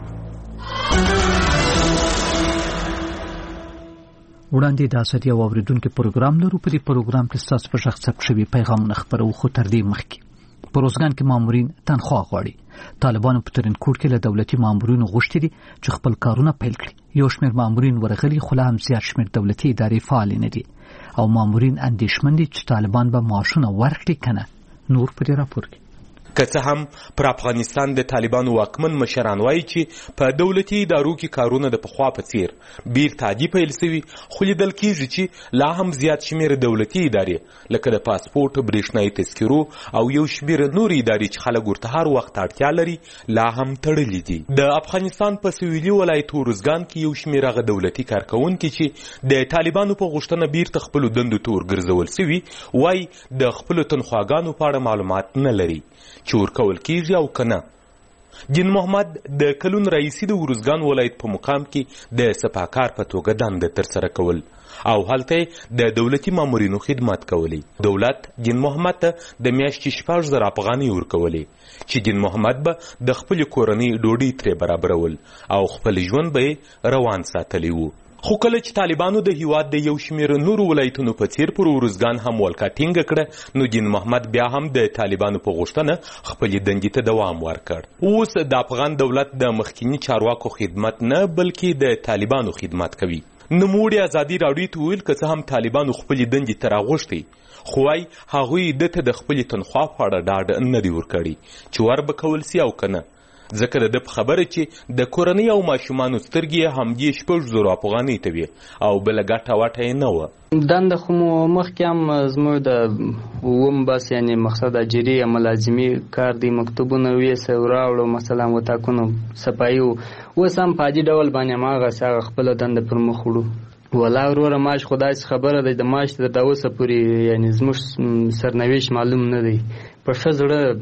وړاندې د اسدي او اوریدونکو پروګرام لرو. په دې پروګرام کې ستاسو په شخص ثبت شوي پیغامونه خبرو خو تر دې مخکې په روزګان کې مامورین تنخواه غواړي. طالبانو په ترنکوټ کې له دولتي مامورینو غوښتي دي چې خپل کارونه پیل کړي. یو شمېر مامورین ورغلي خو لا هم زیات شمېر دولتي ادارې فعال نه دي او مامورین اندېښمن دي چې طالبان به معاشونه ورکړي کنه. نور په دې راپور کې که څه هم پر افغانستان د طالبانو واکمن مشران وایي چې په دولتي ادارو کې کارونه د پخوا په څیر بیرته عادي پیل شوي خو لیدل کېږي چې لا هم زیات شمېر دولتي ادارې لکه د پاسپورټ برېښنایي تذکرو او یو شمېر نورې ادارې چې خلک ورته هر وخت اړتیا لري لا هم تړلي دي. د افغانستان په سویلي ولایت روزګان کې یو شمېر هغه دولتي کارکوونکي چې د طالبانو په غوښتنه بیرته خپلو دندو ته ورګرځول شوي وایي د خپلو تنخواګانو په اړه معلومات نه لري چې ورکول کېږي او که نه. جین محمد د کلون رئیسي د ورزګان ولایت په مقام کې د سپاکار په توګه دنده ترسره کول او هلته د دولتي مامورینو خدمت کولی. دولت جین محمد ته د میاشتې شپږ زره افغانۍ ورکولې چې جین محمد به د خپلې کورنۍ ډوډۍ ترې برابرول او خپل ژوند به روان ساتلی وو. خو کله چې طالبانو د هیواد د یو شمېر نورو ولایتونو په څیر پر ورزګان هم ولکه ټینګه کړه نو جین محمد بیا هم د طالبانو په غوښتنه خپلې دندې ته دوام ورکړ. اوس د افغان دولت د مخکینی چارواکو خدمت نه بلکې د طالبانو خدمت کوي. نوموړي ازادي راډیو ته ویل که څه هم طالبانو خپلې دندې ته راغوښتي خو وايي هغوی ده ته د خپلې تنخوا په اړه ډاډ نه دی ورکړی چې ور به کول سي او که نه. ځکه د ده په خبره چې د کورنۍ او ماشومانو سترګې همدې شپږ زرو افغانۍ ته وې او بله ګټه وټه یې نه وه. دنده خو مو مخکې هم زموږ د اووم بس یعنې مقصد اجري یا ملازمي کار دی مکتوبونه ویسه راوړو مثلا وطاقونو صفایي وو. اوس هم په عادي ډول باندې هماغسې هغه خپله دنده پر مخ وړو. ولا وروره معاش خو داسې خبره دی د معاش تر اوسه پورې یعنې زموږ سرنوشت معلوم نه دی. په ښه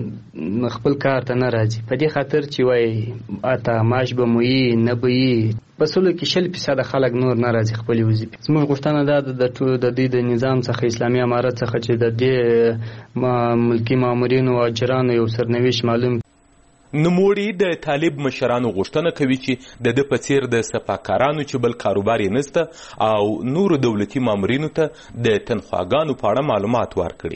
زړه خپل کار ته نه راځي په دې خاطر چې وایي اته معاش به مو یي نه به یي په سلو کې شل فیصده خلک نور نه راځي خپلې وظیفې. زموږ غوښتنه دا ده د ټول د دوی د نظام څخه اسلامي امارت څخه چې د دې ملکي مامورینو او اجرانو یو سرنوشت معلوم. نوموړي د طالب مشرانو غوښتنه کوي چې د ده په څیر د سپاکارانو چې بل کاروبار یې نسته او نورو دولتي مامورینو ته د تنخواګانو په اړه معلومات ورکړي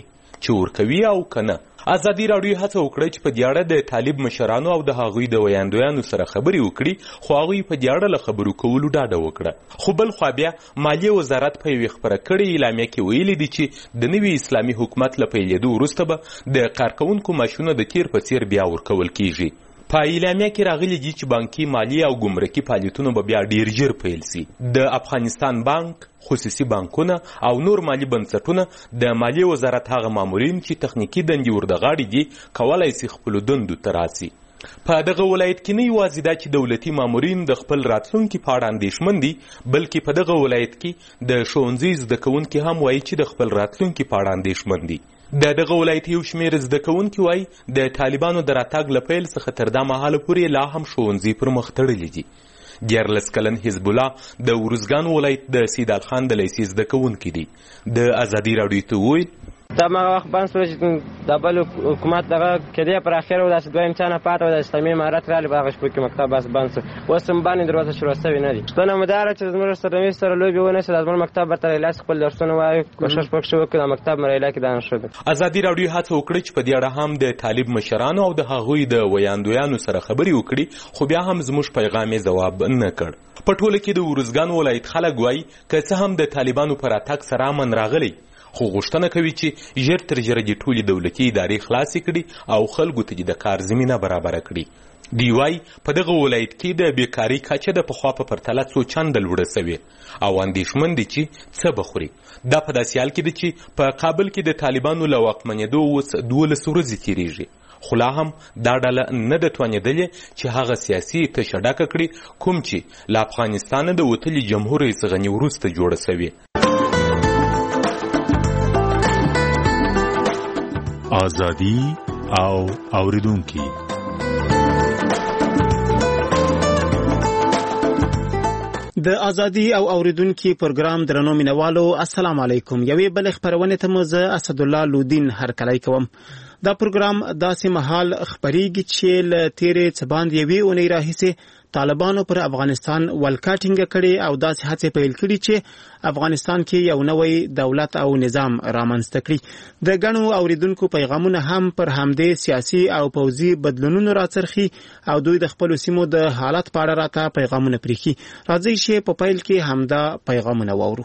چې ورکوي او کنه. ازادي راډیو هڅه وکړه چې په دې اړه د طالب مشرانو او د هغوی د ویاندویانو سره خبرې وکړي، خو هغوی په دې اړه له خبرو کولو ډاډه وکړه. خو بل خوا بیا مالیې وزارت په یوې خپره کړې اعلامیه کې ویلي دي چې د نوي اسلامي حکومت له پیلېدو وروسته به د کارکوونکو معاشونه د تیر په څیر بیا ورکول کیږي. په اعلامیه کې راغلي دي چې بانکي، مالی او ګمرکي فعالیتونه به بیا ډیر ژر پیل سي. د افغانستان بانک، خصوصي بانکونه او نور مالی بنسټونه د مالیې وزارت هغه مامورین چې تخنیکي دندې ورته دي کولای شي خپل دندو ته راسي. په دغه ولایت کې نه یوازې دا چې دولتي مامورین د خپل راتلونکي په اړه اندېښمن دي، بلکې په دغه ولایت کې د ښوونځي زده کوونکي هم وایي چې د خپل راتلونکي په اړه اندېښمن دي. د دغه ولایت یو شمېر زده کوونکي وایي د طالبانو د راتګ له پیل څخه تر دا مهاله پورې لا هم ښوونځي پر مخ تړلي دي. دیارلس کلن حزب الله د ورزګان ولایت د سیدال خان د لیسې زده کوونکي دي. د ازادي راډیو ته وویل دا هغه وخت بند شو چې د بل حکومت دغه کېدی پر اخر و داسې دوه امتحانه پاته و د اسلامي امارت راغلی په هغه شپو کې مکتب بس بند شو. اوس هم باندې دروازه شروع سوې نه دي. پوښتنه مو دا ده چې زموږ سره مې سره لوبې ونه شي، زموږ مکتب به تر لاس خپل درسونه وایي، کوشش پکښې وکړو د مکتب مریله کې دا نه شو. ازادي راډیو هڅه وکړه چې په دې اړه هم د طالب مشرانو او د هغوی د ویاندویانو سره خبرې وکړي، خو بیا هم زموږ پیغام یې ځواب نه کړ. په ټوله کې د ورزګان ولایت خلک وایي که څه هم د طالبانو پر راتګ سره امن راغلی، خو غوښتنه کوي چې ژر تر ژره دې ټولې دولتي ادارې خلاصې کړي او خلکو ته د کار زمینه برابره کړي. دی وايي په دغه ولایت کې د بیکارۍ کچه د پخوا په پرتله څو چنده لوړه سوې او اندېښمن دي چې څه به خوري. دا په داسې حال کې ده چې په کابل کې د طالبانو له واکمنېدو اوس دولس ورځې تېرېږي، خو لا هم دا ډله نه ده توانېدلې چې هغه سیاسي تشه ډکه کړي کوم چې له افغانستانه د وتلي جمهور رئیس غني وروسته جوړه سوې. آزادی او اوریدونکي د ازادي او اوریدونکي پروګرام درنو مینوالو السلام علیکم. یوې بل خبرونه ته مزه اسد الله لودین هرکلی کوم. دا پروګرام داسې مهال خبريږي چې ل تیرې څباند یوې اونۍ راهیسې طالبانو پر افغانستان ولکاټینګ کړي او داسې هڅې پیل کړي چې افغانستان کې یو نوی دولت او نظام رامنځته کړي. د غنو اوریدونکو پیغامونه هم پر همدې سیاسي او پوځي بدلونونو راڅرخي او دوی د خپل سیمو د حالت په اړه راته پیغامونه پریخي. راځي چې په پیل کې همدا پیغامونه واورو.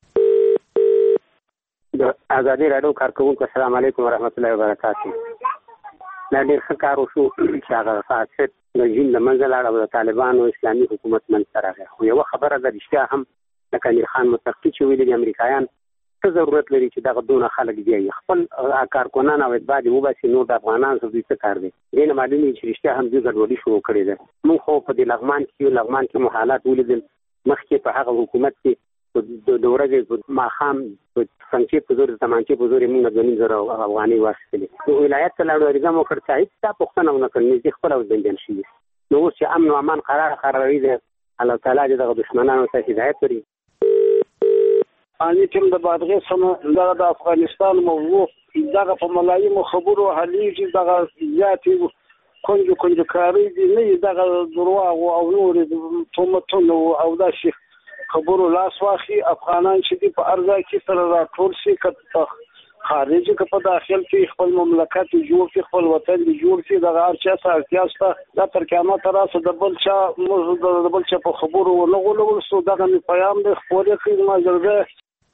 ازادي راډیو کارکونکو السلام علیکم ورحمت الله وبرکاتہ. دا ډېر ښه کار وشو چې هغه فاسد رژیم له منځه لاړ او د طالبانو اسلامي حکومت منځته راغی. خو یوه خبره ده رښتیا هم لکه امیر خان متقي چې ویلي دي امریکایان څه ضرورت لري چې دغه دونه خلک بیایي خپل کارکنان او اتباع دې وباسي، نور د افغانانو سره دوی څه کار دی. دې نه معلومېږي چې رښتیا هم دوی ګډوډي شروع کړې ده. موږ خو په دې لغمان کې لغمان کې مو حالات ولیدل، مخکې په هغه حکومت کې د ورځې په ماښام په څنګچې په زور د تمانچې په زور یې موږ دوه نیم زره افغانۍ واخیستلې. د ولایت ته لاړو اریزه مو کړ چې هېڅ چا پوښتنه ونه کړ، نږدې خپله اوس بندیان شوي. نو اوس چې امن او امان قرار قراروي دی، الله تعالی دې دغه دښمنانو ته هدایت ورکړي. اني ټیم د بادغیس هم دغه د افغانستان موضوع دغه په ملایمو خبرو حلیږي، دغه زیاتې کونجو کونجو کاری دي، نه دغه درواغ او نور تهمتونه او داسې خبرو لاس واخلي. افغانان چې دي په ارزا کې سره راټول شي، که خارجي که په داخل کې خپل مملکت جوړ کړي، خپل وطن جوړ کړي، دغه هر چا ته اړتیا شته. دا تر قیامته راسه د بل چا د بل چا په خبرو ونه غولول سو. دغه مې پیام دی خپورې کړي ما زړګی.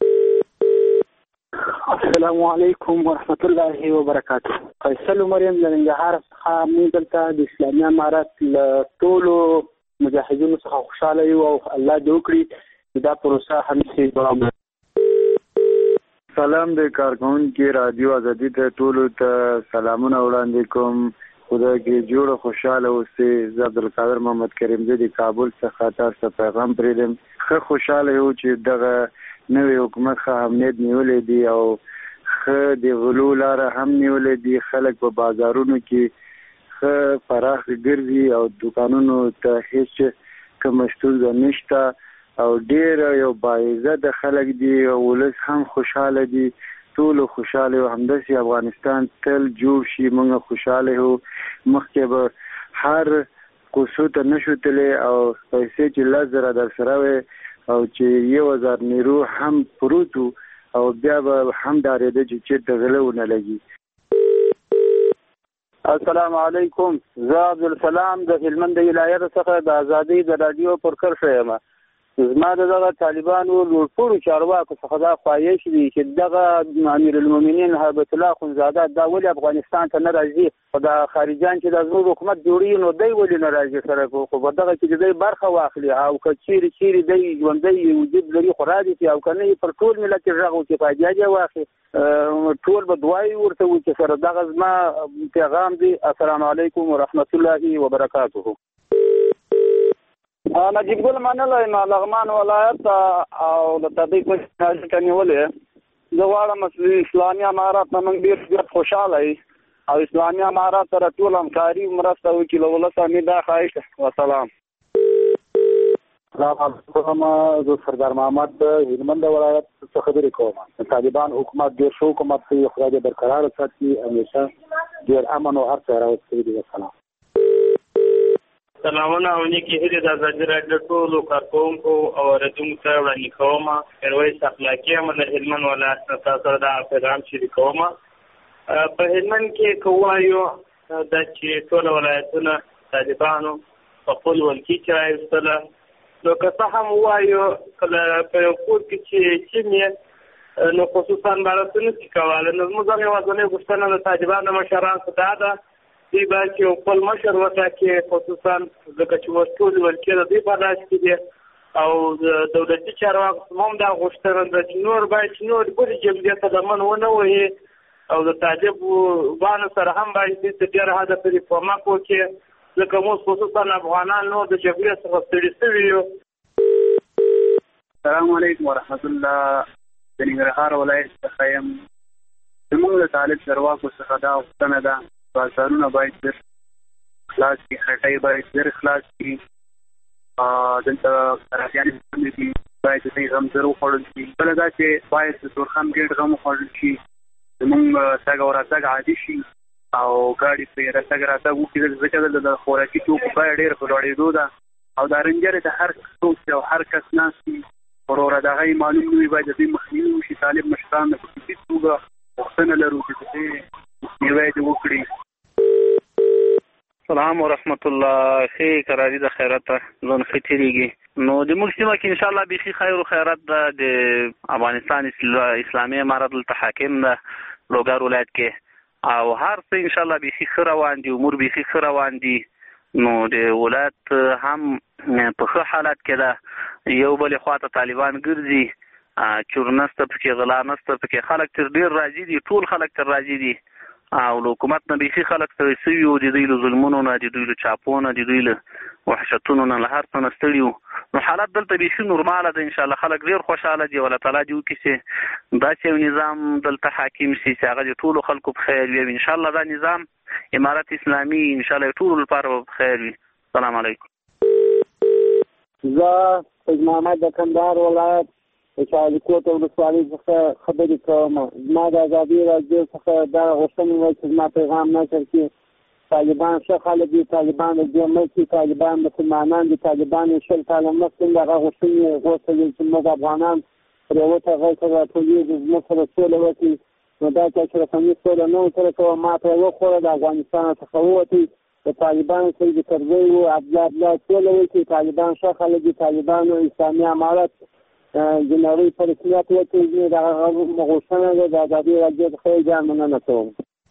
السلام علیکم ورحمت الله وبرکاتہ. فیصل مریم د ننګرهار څخه موږ دلته د اسلامي امارت له ټولو مجاهدینو څخه خوشاله یو او الله دې وکړي چې دا پروسه همېشه دوام. سلام د کارکونکو رادیو ازادي ته ټولو ته سلامونه وړاندې کوم. خدای کې جوړ خوشاله اوسئ. زه عبدالقادر محمد کریم زه د کابل څخه تاسو ته پیغام پرېږدم. ښه خوشاله یو چې دغه نوی حکومت ښه امنیت نیولې دي او ښه د غلو لاره هم نیولې دي. خلک په بازارونو کې ښه پراخ ګرځي او دکانونو ته هیڅ کومه ستونزه نشته او ډېر یو باعزته خلک دي او ولس هم خوشاله دي. ټول خوشاله او همداسې افغانستان تل جوړ شي. موږ خوشاله یو. مخکې به هر کوڅو ته نشو تللی او پیسې چې لس زره در سره وي او چې یو هزار نیرو هم پروت و او بیا به هم ډارېده چې چېرته غله ونه لګي. السلام علیکم. زه عبدالسلام د هلمند د ولایت څخه د ازادۍ د رادیو پر کرښه یم. زما د دغه طالبانو لوړپوړو چارواکو څخه دا خواهش دی چې دغه امیر المؤمنین هیبت الله اخندزاده دا ولې افغانستان ته نه راځي، خو دا خارجیان چې د زموږ حکومت جوړوي نو دی ولې نه راځي سره، خو په دغه کې د دوی برخه واخلي او که چیرې چیرې دی ژوندی وجود لري خو رادي چې او که نه پر ټول ملت یې غږ وکړي، فایده یې واخلي، ټول به دعایي ورته وکړي سره. دغه زما پیغام دی. السلام علیکم ورحمت الله وبرکاته. نجیب ګل منلی یم، لغمان ولایت او د تدې په حاجت نیولې. زه غواړم اسلامي امارات نه موږ ډېر زیات خوشحاله یو او اسلامي امارات سره ټول همکاري مرسته وکړي. له ولس مې دا خواهش. وسلام. السلام علیکم. زه سردار محمد د هلمند ولایت څخه خبرې کوم. طالبان حکومت ډېر ښه حکومت دی، خدای دې برقرار ساتي، همیشه ډېر امن او هر څه راوستي دي. وسلام. سلامونه او نیکې هیلې د ازادي راډیو ټولو کارکوونکو او اورېدونکو ته وړاندې کوم. میرویس اخلاقي یم د هلمند ولایت څخه تاسو سره دا پیغام شریکوم. په هلمند کې که ووایو دا چې ټول ولایتونه طالبانو په خپل ولکي کې راایستله، نو که څه هم ووایو کله په یو کور کې چې چین یې نو خصوصا بارته نشي کولی. نو زموږ یوازینۍ غوښتنه د طالبانو مشرانو څخه دا ده دوی باید چې یو خپل مشر وټاکي، خصوصا ځکه چې اوس ټول ولکې د دوی په لاس کې دي او د دولتي چارواکو هم دا غوښتنه ده چې نور باید چې نور بلې جګړې ته لمن ونه وهي او د طالبانو سره هم باید دوی ته ډېر حده پورې کومک وکړي، ځکه موږ خصوصا افغانان نور د جګړې څخه ستړي شوي یو. السلام علیکم ورحمت الله. د ننګرهار ولایت څخه یم. زموږ د طالب چارواکو څخه دا غوښتنه ده بازارونه باید ډېر خلاص کړي، هټۍ باید ډېر خلاص کړي، دلته راجیانې کمې دي باید د دوی غم زر وخوړل شي. بله دا چې باید د تورخم ګېټ غم وخوړل شي، زمونږ تګ او راتګ عادي شي او ګاډي پرې راتګ راتګ وکړي، ځکه دلته د خوراکي توکو بیه ډېره په لوړېدو ده او دا رنجرې د هر څوک او هر کس ناست وي وروره د هغه یې معلوم نه وي، باید د دوی مخنیوي وشي. طالب مشران په خصوصي توګه غوښتنه لرو چې د دوی مخنیوی دې وکړي. سلام ورحمت الله. ښې قراري د خیرات ژوند ښه تېرېږي. نو د موږ سیمه کې انشاءالله بیخي خیر و خیرات ده. د افغانستان اسلامي امارت دلته حاکم ده لوګر ولایت کې او هر څه انشاءالله بیخي ښه روان دي، امور بیخي ښه روان دي. نو د ولایت هم په ښه حالت کې ده. یو بلې خواته طالبان ګرځي، چور نسته پکې، غلا نسته پکې، خلک تر ډېر راضي دي، ټول خلک تر راضي دي او له حکومت نه بیخي خلک ستړي شوي وو، د دوی له ظلمونو نه، د دوی له چاپو نه، د دوی له وحشتونو نه، له هر څه نه ستړي وو. نو حالت دلته بیخي نورماله ده. انشاءالله خلک ډېر خوشحاله دي او الله تعالی دې وکړي چې داسې یو نظام دلته حاکم شي چې هغه د ټولو خلکو په خیر وي. انشاءالله دا نظام امارت اسلامي انشاءالله ټولو لپاره به په خیر وي. السلام علیکم. زه سید محمد د کندهار ولایت د شاهدکوټ ولسوالۍ څخه خبرې کوم. زما د ازادي راډیو څخه دا غوښتنه وه چې زما پیغام نشر کړي. طالبان ښه خلک دي، طالبان د دې ملک دي، طالبان مسلمانان دي، طالبان یې شل کاله مخکې دغه غوښتنې غوښتلې چې موږ افغانان پر یوه ټغۍ سره راټولېږو، زموږ سره سوله وکړي. نو دا چې اشرفني سوله نه ورسره کوه، ما ته یې وخوړه، د افغانستان څخه ووتې، د طالبانو سره د کرزی وو، عبدالله عبدالله سوله وکړي. طالبان ښه خلک دي، طالبانو اسلامي امارت د نړۍ په رسمیت وکړي. دغه غوښتنه ده د ازادي راډیو څخه یې ډېر مننه کوم.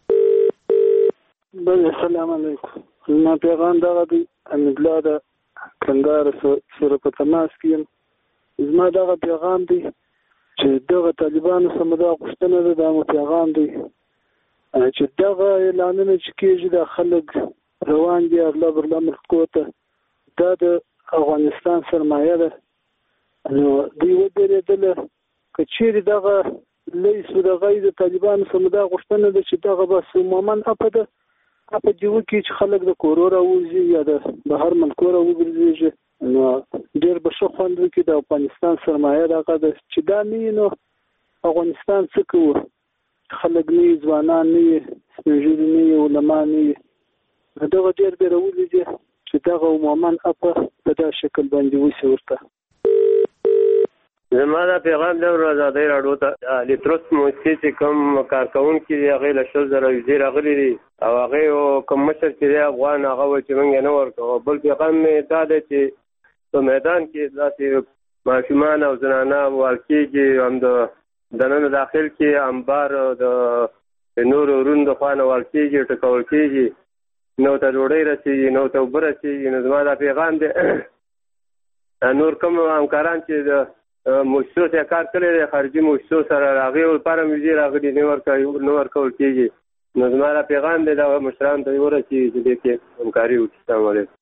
بله السلام علیکم. زما پیغام دغه دی، حمیدالله د کندهار سره په تماس کې یم. زما دغه پیغام دی چې دغه طالبانو سره دا غوښتنه ده، دا مو پیغام دی چې دغه اعلانونه چې کېږي دا خلک روان دي اغلا برلا ملکو ته، دا د افغانستان سرمایه ده. نو دوی ودرېدله که چیرې دغه لیس و دغه د طالبانو سره دا غوښتنه ده چې دغه بس عموما اپه ده اپه دې وکړي چې خلک د کورو راوځي یا د بهر ملکو راوګرځېږي. نو ډېر به ښه خوند وکړي. د افغانستان سرمایه دغه ده چې دا نه وي نو افغانستان څه کوو؟ خلک نه وي، ځوانان نه وي، سپین ږیري نه وي، علما نه وي. نو دغه ډېر بېرولي دي چې دغه عموما اپه په دا شکل باندې وشي ورته. زما دا پیغام د آزادۍ راډیو ته د ترست موسسې چې کوم کارکوونکي دي هغې له شل زره ویزې راغلي دي او هغې کوم مشر چې دی افغان هغه وایي چې موږ یې نه ورکوو. بل پیغام مې دا دی چې په میدان کې داسې ماشومان او زنانه وال کېږي، هم د دننه داخل کې انبار د نورو ورونو د خوا نه وال کېږي، ټکول کېږي، نو ته ډوډۍ رسېږي، نو ته اوبه رسېږي. نو زما دا پیغام دی نور کوم همکاران چې د موسسو سره کار کړی دی خارجي موسسو سره هغې لپاره مې ویزې راغلي نه ورکول کېږي. نو زما دا پیغام دی دغه مشرانو ته یې ورسېږي چې دې کې همکاري وکړي. السلام علیکم.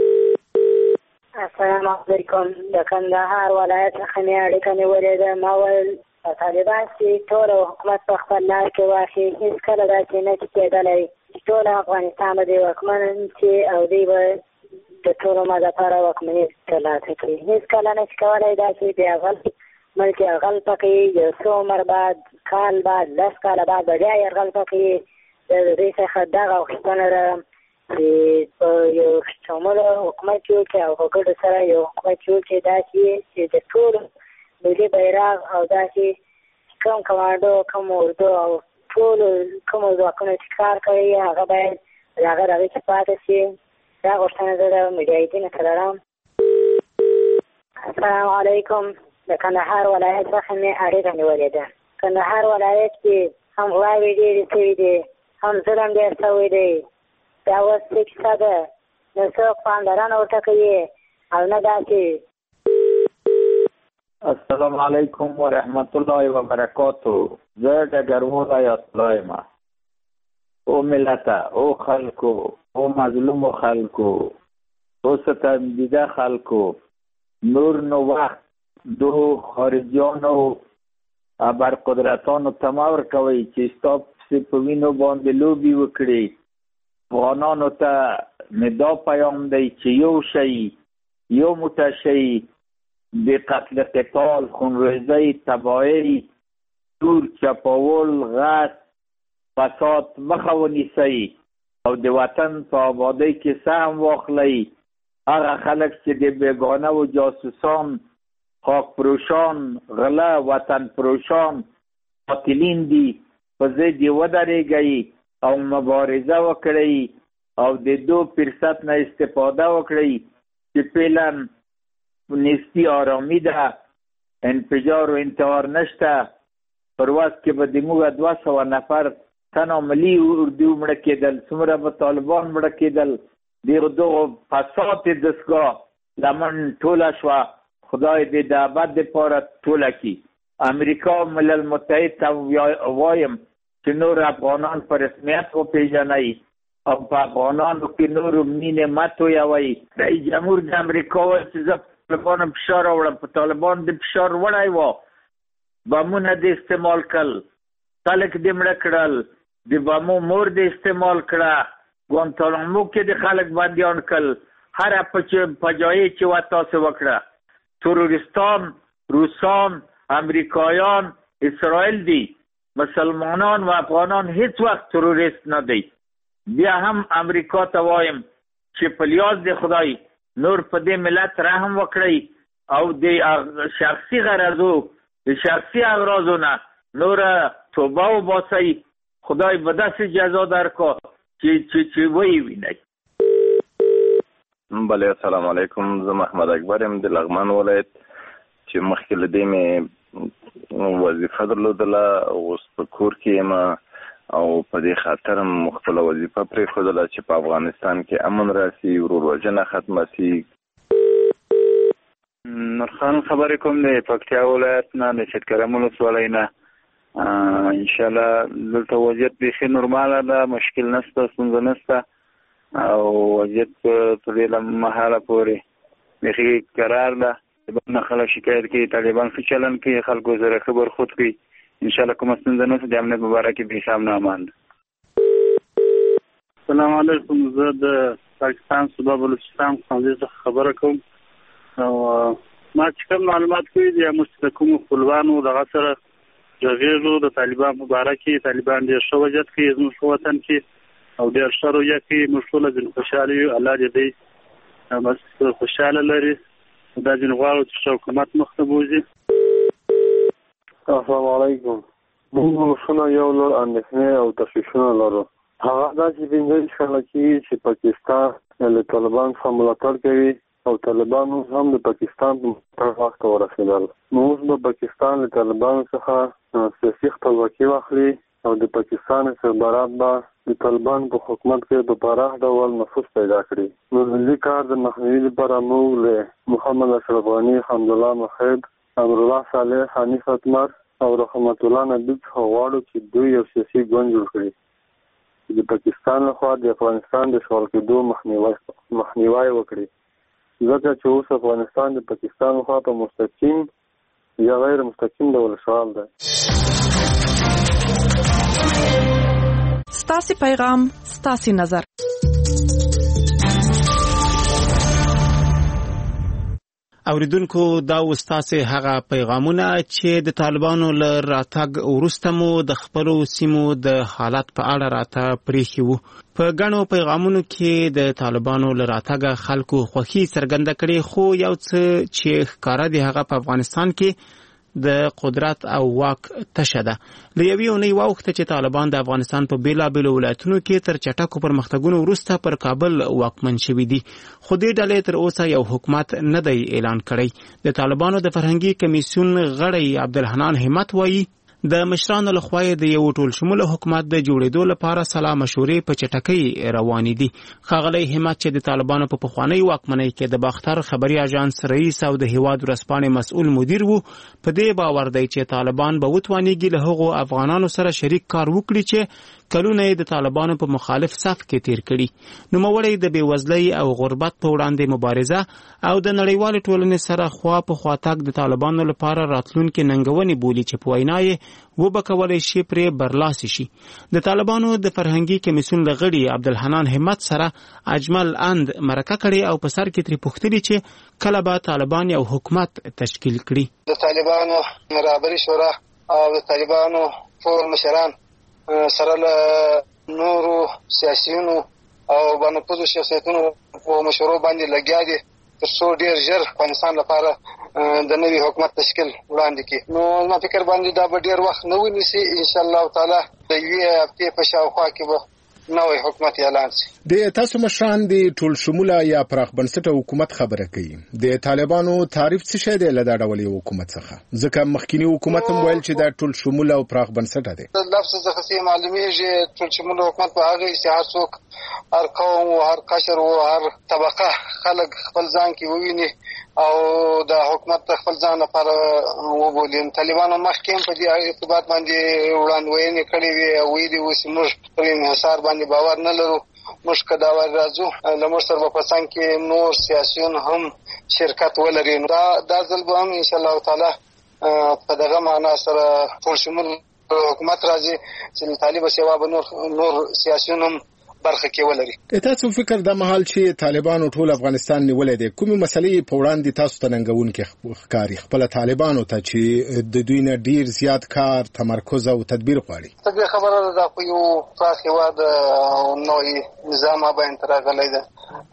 السلام علیکم. د کندهار ولایت څخه مې اړیکه نیولې ده. ما ویل طالبان چې ټول حکومت په خپل لار کې واخلي، هېڅکله داسې نه شي کېدلی چې ټول افغانستان به د واکمن چې او دوی به د ټولو ما دپاره واکمني ترلاسه کړي. هېڅکله نه شي کولی داسې د اغل ملک یرغل پکې یو څو عمر بعد کال بعد لس کاله بعد به بیا یرغل پکې د دوی څخه دغه غوښتنه ده چې په یو شامل حکومت کې وکړي او په ګډو سره یو حکومت کې وکړي داسې چې د ټولو ملي بیرغ او داسې کوم کمانډو کوم اردو او ټولو کومو ځواکونو چې کار کوي هغه باید د هغه د هغې څخه پاتې شي. دا غوښتنه زه د مجاهدینو ته لرم. السلام علیکم. د کندهار ولایت څخه مې اړیکه نیولې ده. کندهار ولایت کې هم غلاوې ډېرې شوي دي، هم ظلم ډېر شوی دی. دا اوس څه کیسه ده؟ نه څوک پاملرنه ورته کوي او نه داسې. السلام علیکم و رحمت الله و برکاتو. زه ډګروال ایت الله یم. او ملته، او خلکو، او مظلوم خلکو، او ستمدیده خلکو، نور نو وخت دو خارجیانو ابرقدرتانو تمور کوي چې ستا پسې په وینو باندې لوبې وکړي. افغانانو ته مې دا پیام دی چې یو شی یو موټه شی د قتل قتال، خونریزۍ، تباهۍ، تور چپاول، غصب، فساد مخه ونیسئ او د وطن په آبادۍ کې سهم واخلئ. هغه خلک چې د بیگانه و جاسوسان، خاک پروشان، غله، وطن پروشان، قاتلین دي، په ضد یې ودرېږئ او مبارزه وکړئ او د دو فرصت نه استفاده وکړئ چې فعلا نیستي آرامي ده، انفجار و انتحار نشته. پر وخت کې به د موږ دوه سوه نفر تنها ملي اردو مړه کېدل، څومره به طالبان مړه کېدل. دغه دغو فساد دستګاه لمن ټوله شوه. خدای دې د ابد دپاره ټوله کړي. امریکا ملل متحد ته وایم چې نور افغانان په رسمیت وپېژنئ او په افغانانو کې نورو مینې مه تویوئ. رئیس جمهور د امریکا وایي چې زه په طالبانو فشار راوړم. په طالبانو د فشار وړی و، بمونه دې استعمال کړل، خلک دې مړه کړل، د بمو مور دې استعمال کړه، ګوانتانامو کې د خلک بندیان کړل، هره فجایع چې وه تاسې وکړه. تروریستان، روسان، امریکایان، اسرائیل دي. مسلمانان و افغانان هیڅ وخت تروریست نه دی. بیا هم امریکا ته وایم چې په لیاز د خدای نور په دې ملت رحم وکړئ او د شخصي غرضو د شخصي اغراضو نه نور توبه وباسئ. خدای به داسې جزا درکړي چې چې چې ویې وینئ. بله السلام علیکم. زه محمد اکبر یم د لغمان ولایت چې مخکې له دې مې وظیفه درلودله، اوس په کور کې یم او په دې خاطر م خپله وظیفه پرېښودله چې په افغانستان کې امن راسي، ورور وژنه ختمه سي. نورخان خبرې کوم د پکتیا ولایت نه د چتکرم ولسوالۍ نه. انشاءالله دلته وضعیت بیخي نورماله ده، مشکل نشته، ستونزه نشته او وضعیت په دې مهاله پورې بیخي قرار ده. نه خلک شکایت کوي، طالبان ښه چلند کوي، خلکو سره ښه برخورد کوي. انشاءالله کومه ستونزه نشته، د امنیت په باره کې بیخي امن امان ده. السلام علیکم. زه د پاکستان صوبه بلوچستان څخه خبره کوم او ما چې کوم معلومات کوي د موږ د کومو خپلوانو دغه سره غږېږو د طالبان په باره کې. طالبان ډېر ښه وضعیت کوي زموږ په وطن کې او ډېر ښه رویه کوي. موږ ټوله ځینې خوشحاله یو. الله دې دی بس خوشحاله لري. دا ځینې غواړو چې حکومت مخ ته بوځي. السلام علیکم. موږ ولسونه یو لړ اندېښنې او تشویشونه لرو. هغه داسې پنځه کاله کېږي چې پاکستان له طالبان څخه ملاتړ کوي او طالبان هم د پاکستان په ملاتړ واک ته ورسېدل. نو اوس به پاکستان له طالبانو څخه سیاسي خپلواکي واخلي او د پاکستان استخبارات به د طالبان په حکومت کې په پراخ ډول نفوذ پیدا کړي. نو د دې کار د مخنیوي لپاره موږ له محمد اشرف غني، حمدالله محب، امرالله صالح، حنیف اتمر او رحمت الله نبی څخه غواړو چې دوی یو سیاسي ګوند جوړ کړي چې د پاکستان لخوا د افغانستان د شغل کېدو مخنیوي مخنیوي وکړي، ځکه چې اوس افغانستان د پاکستان لخوا په مستقیم یا غیر مستقیم ډول شغال دی. ستاسو پیغام ستاسو نظر. اوریدونکو دا وستاسه هغه پیغامونه چې د طالبانو له راتګ وروسته مو د خپلو سیمو د حالت په اړه راته پریښي وو. په غنو پیغامونو کې د طالبانو له راتګ خلکو خوښي څرګنده کړي، خو یو څه چې ښکارا دی هغه په افغانستان کې د قدرت او واک تشه ده. له یوې اونۍ واوښته چې طالبان د افغانستان په بیلابیلو ولایتونو کې تر چټکو پرمختګونو وروسته پر کابل واکمن شوي دي، خو دې ډلې تر اوسه یو حکومت نه دی اعلان کړی. د طالبانو د فرهنګي کمیسیون غړی عبدالحنان همت وایي د مشرانو لخوا د یو ټول شموله حکومت د جوړېدو لپاره سلا مشورې په چټکۍ روانې دي. ښاغلی همت چې د طالبانو په پخوانۍ واکمنۍ کې د باختر خبري اژانس رئیس او د هیواد ورځپاڼې مسؤل مدیر وو، په دې باور دی چې طالبان به وتوانیږي له هغو افغانانو سره شریک کار وکړي چې کلونه یې د طالبانو په مخالف صف کې تیر کړي. نوموړی د بېوزلۍ او غربت په وړاندې مبارزه او د نړیوالې ټولنې سره خوا په خوا تګ د طالبانو لپاره راتلونکې ننګونې بولي چې په وینا یې وبه کولی شي پرې برلاسي شي. د طالبانو د فرهنګي کمیسیون له غړي عبدالحنان همت سره اجمل اند مرکه کړې او په سر کې ترې پوښتلي چې کله به طالبان یو حکومت تشکیل کړي. د طالبانو رهبري شورا او د طالبانو ټول مشران سره له نورو سیاسیونو او بنفوذو شخصیتونو په مشورو باندې لګیا دي تر څو ډېر ژر افغانستان لپاره د نوي حکومت تشکیل وړاندې کړي. نو زما فکر باندې دا به ډېر وخت نه ونیسي، انشاءالله تعالی د یوې هفتې په شاوخوا کې به نوی حکومت اعلان شي. د تاسو مشران د ټول شموله یا پراخ بنسټه حکومت خبره کوي. د طالبانو تعریف څه شی دی له دا ډول یو حکومت څخه؟ ځکه مخکینی حکومت هم ویل چې دا ټول شموله او پراخ بنسټه دی. د لفظ څخه څه معلومیږي ټول شموله حکومت په هغه چې هر څوک، هر قوم او هر قشر او هر طبقه خلک خپل ځان کې وویني او د حکومت خپل ځان لپاره وبولي. طالبانو مخکې په دې ارتباط باندې وړاندوینې کړې وي او ویلي وو چې موږ پر انحصار باندې باور نه لرو، موږ که دا ور راځو له موږ سره په څنګ کې نور سیاسیون هم شرکت ولري. دا دا ځل به هم انشاءالله تعالی په دغه معنا سره ټول شمول حکومت راځي چې طالب سیوا به نور نور سیاسیون هم برخه کې ولري. تاسو فکر د مهال چې طالبانو ټول افغانستان نیولې دي، کومې مسلې په وړاندې تاسو ته ننګون کې ښکاري خپل طالبانو ته چې د دوی نه ډیر زیات کار، تمرکز او تدبیر غواړي؟ تدبیر خبره ده خو یو پراخ هېواد او نوی نظام باندې راغلی ده،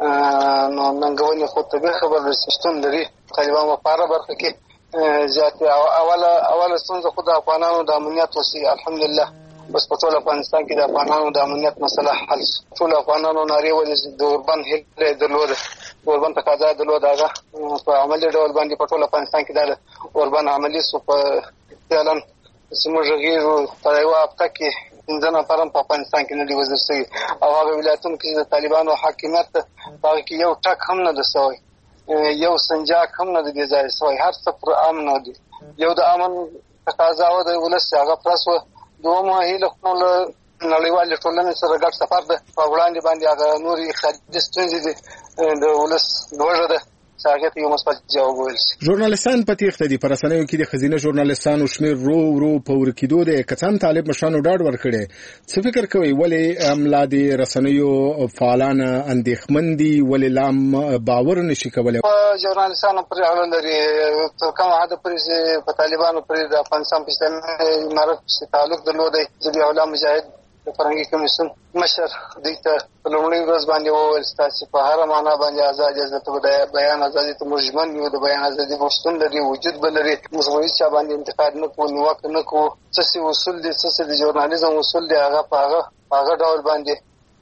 نو ننګونې خو تدبیر خبره ده شتون لري. طالبان په هره برخه کې زیات اوله اوله ستونزه خو د افغانانو د امنیت وسي. الحمدلله بس په ټول افغانستان کې د افغانانو د امنیت مسله حل شي. ټول افغانانو نارې ولې د اوربند هیله درلوده، اوربند تقاضا درلوده، هغه په عملي ډول باندې په ټول افغانستان کې د اوربند عملي سو. په فعلا زموږ غیرو په یوه هفته کې پنځه نفر هم په افغانستان کې نه دي وزیر شوي او هغه ولایتونو کې د طالبانو حاکمیت په هغه کې یو ټک هم نه ده سوی، یو سنجاق هم نه دی بې ځایه سوی، هر څه پر امن دي. یو د امن تقاضا وه د ولس هغه پرس وه. دومره هیله خو له نړیوالې ټولنې سره ګډ سفر ده، په وړاندې باندې هغه نورې خارجي ستونزې دي د ولس لوږه ده چې هغې ته یو مثبت جواب وویل شي. ژورنالستان په تېښته دي. په رسنیو کې د ښځینه ژورنالستانو شمېر ورو ورو په ورکېدو دی. که څه هم طالب مشرانو ډاډ ورکړی، څه فکر کوئ ولې ملا د رسنیو فعالان اندېښمن دي، ولې لا هم باور نشي کولی؟ په ژورنالستانو پورې اړه لري. تر کومه حده پورې چې په طالبانو پورې د افغانستان په اسلامي امارت پسې تعلق درلودی، ضبیح الله مجاهد د فرهنګي کمیسیون مشر دوی ته په لومړۍ ورځ باندې وویل ستاسې په هره معنا باندې ازادي ازادي بیان ازادي ته موږ ژمن یو د بیان ازادي به شتون لري وجود به لري موږ به هېڅ چا باندې انتقاد نه کوو نیوکه نه کوو څه چې اصول دي څه چې د ژورنالیزم اصول دي هغه په هغه په هغه ډول باندې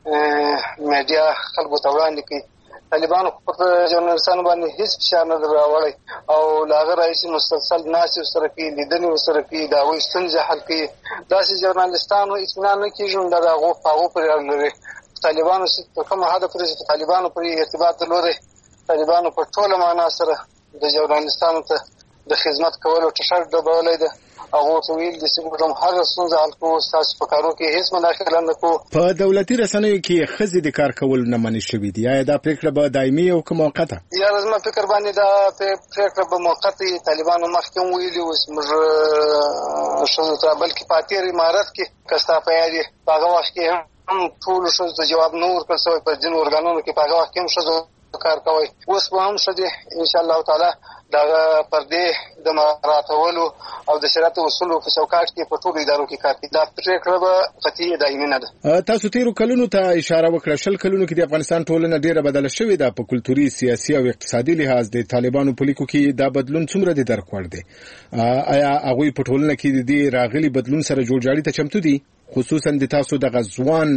میډیا خلکو ته وړاندې کوي. طالبانو پر ژورنالستانو باندې هیڅ فشار نه در راوړی او له هغه راهیسې مسلسل ناستې ورسره کوي لیدنې ورسره کوي د هغوی ستونزې حل کوي. داسې ژورنالستانو اطمینان نه کېږي نو دا د هغو په هغو پورې اړه لري. طالبانو تر کومه حده پورې چې طالبانو پورې ارتباط درلودی طالبانو په ټوله معنا سره د ژورنالستانو ته د خدمت کولو ټشر ډبولی ده. هغه ته ویل د سیمه هر څنګه حل کوو تاسو په کارو کې هیڅ مداخله نه کوو. په دولتي رسنیو کې ښځې د کار کول نه منع شوي دي. آیا دا پریکړه به دایمي او که موقته؟ یا زما فکر باندې دا پریکړه به موقته طالبانو مخکې هم ویلي اوس موږ ښځو ته بلکې په اتېر امارت کې که ستا په یاد یې په هغه وخت کې هم ټولو ښځو ته جواب نه ورکړل شوی په ځینو ارګانونو کې په هغه وخت کې هم ښځو کار کوي. اوس به هم ښځې انشاءالله تعالی دغه پردې د مراعاتولو او د شریعت اصولو په چوکاټ کې په ټولو ادارو کې کار کوي. دا پرېکړه به قطعي دایمي نه ده. تاسو تېرو کلونو ته اشاره وکړه. شل کلونو کې د افغانستان ټولنه ډېره بدله شوې ده. په کلتوري سیاسي او اقتصادي لحاظ د طالبانو په لیکو کې دا بدلون څومره د درک وړ دی؟ آیا هغوی په ټولنه کې د دې راغلي بدلون سره جوړجاړي ته چمتو دي؟ خصوصا د تاسو د غزوان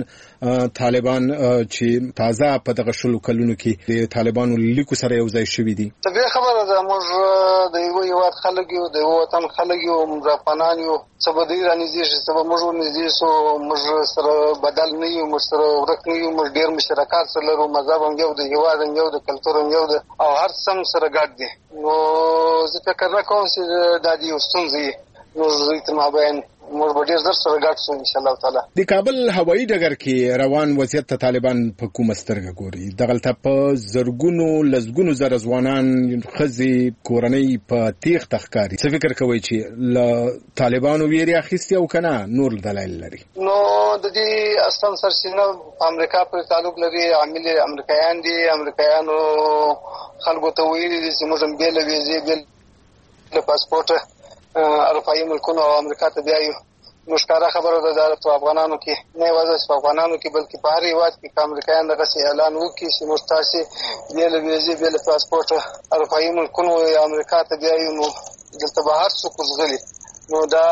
طالبان چې تازه په دغه شلو کلونو کې د طالبانو لیکو سره یو ځای شوي دي. طبیعي خبره ده موږ د یو هېواد خلک یو د یو وطن خلک یو موږ افغانان یو څه به دوی رانږدې شي څه به موږ ورنږدې شو. موږ سره بدل نه یو موږ سره ورک نه یو. موږ ډېر مشترکات سره لرو. مذهب هم یو د هېواد هم یو د کلتور هم یو ده او هر څه هم سره ګډ دي. نو زه فکر نه کوم چې دا د یو ستونزه وي. موږ دوی ته مابین موږ به ډېر زر سره ګډ شو انشاءالله تعالی. د کابل هوایي ډګر کې روان وضعیت ته طالبان په کومه سترګه ګوري؟ دغلته په زرګونو لسګونو زره ځوانان ښځې کورنۍ په تیښته ښکاري. څه فکر کوئ چې له طالبانو ویرې اخیستې او که نه نور دلایل لري؟ نو د دې اصلا سرچینه په امریکا پورې تعلق لري. عامل امریکایان دي. امریکایانو خلکو ته ویلي دي چې موږ هم بې له ویزې بې له پاسپورټه اروپایي ملکونو او امریکا ته بیایو. نو ښکاره خبره ده دا په افغانانو کې نه یوازې په افغانانو کې بلکې په هر هېواد کې که امریکایان دغسې اعلان وکړي چې موږ تاسې بې له ویزې بې له پاسپورټه اروپایي ملکونو یا امریکا ته بیایو نو دلته به هر څوک وزغلي. نو دا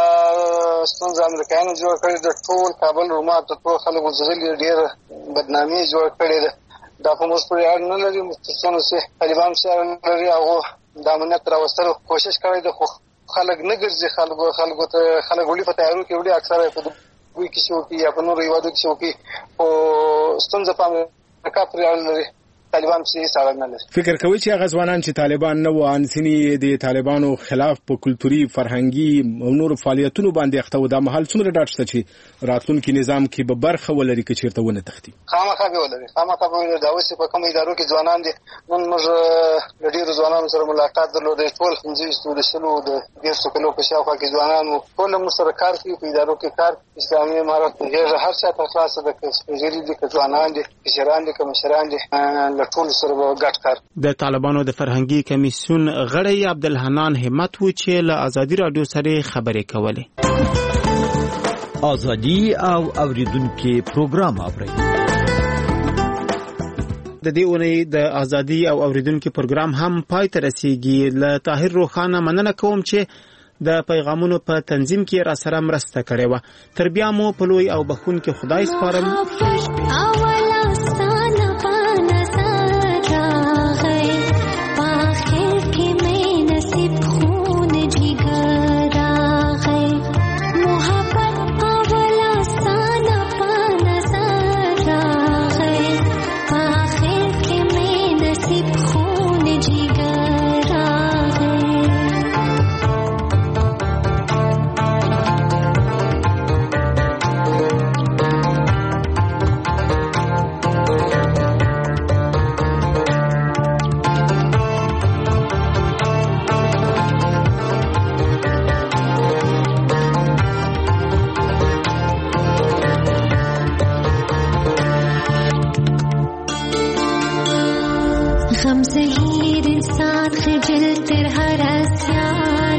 ستونزه امریکایانو جوړ کړې ده. ټول کابل رومات د ټول خلک وزغلي ډېره بدنامي جوړ کړې ده. دا په موږ پورې اړه نه لري. مستثنو چې طالبان پسې اړه لري. هغو د امنیت راوستلو کوشش کړی ده خو خلک نه ګرځي. خلکو خلکو ته خلک وړي په تیارو کې وړي. اکثره په دوی کې چې وکړي یا په نورو هېوادو کې چې وکړي خو ستونزه په امریکا پورې اړه لري. طالبان پسې هېڅ اړه نه لري. فکر کوئ چې هغه ځوانان چې طالبان نه وو انسیني د طالبانو خلاف په کلتوري فرهنګي او نورو فعالیتونو باندې اخته و دا مهال څومره ډاډ شته چې راتلونکي نظام کې به برخه ولري که چېرته ونه تښتي؟ خامخا به ولري. خامخا به ولري. دا اوس په کومو ادارو کې ځوانان دي. نن موږ له ډېرو ځوانانو سره ملاقات درلودی. ټول پنځه د شلو د دېرشو کلو په شاوخوا کې ځوانان وو. ټول موږ سره کار کوي. په ادارو کې کار اسلامي امارت په غېږه هر چا ته خلاصه ده. که سپین ږیري دي که ځوانان دي کشران دي که مشران دي له ټولو سره به د طالبانو د فرهنګي کمیسیون غړی عبدالحنان همت و چې له ازادي راډیو سره خبرې کولې. ازادي او اوریدونکو پروګرام اوري. د دې اونۍ د ازادي او اوریدونکو پروګرام هم پای ته رسیږي. له طاهر روخانه مننه کوم چې د پیغامونو په تنظیم کې را سره مرسته کړې و. تر بیا مو په لوی او بخښونکي خدای سپارم.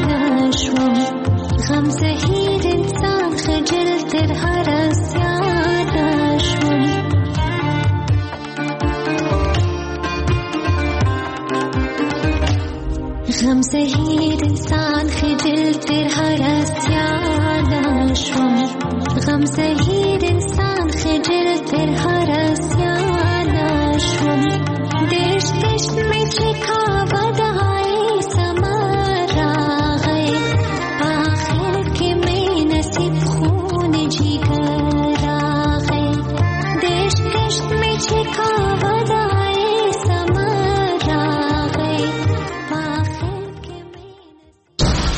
غم زهیر انسان خجل تر هر اسیان زهیر انسان خجل تر هر اسیانا شوم غم زهیر انسان خجل تر هر اسیانا شوم دشت دشت میں چکا ودا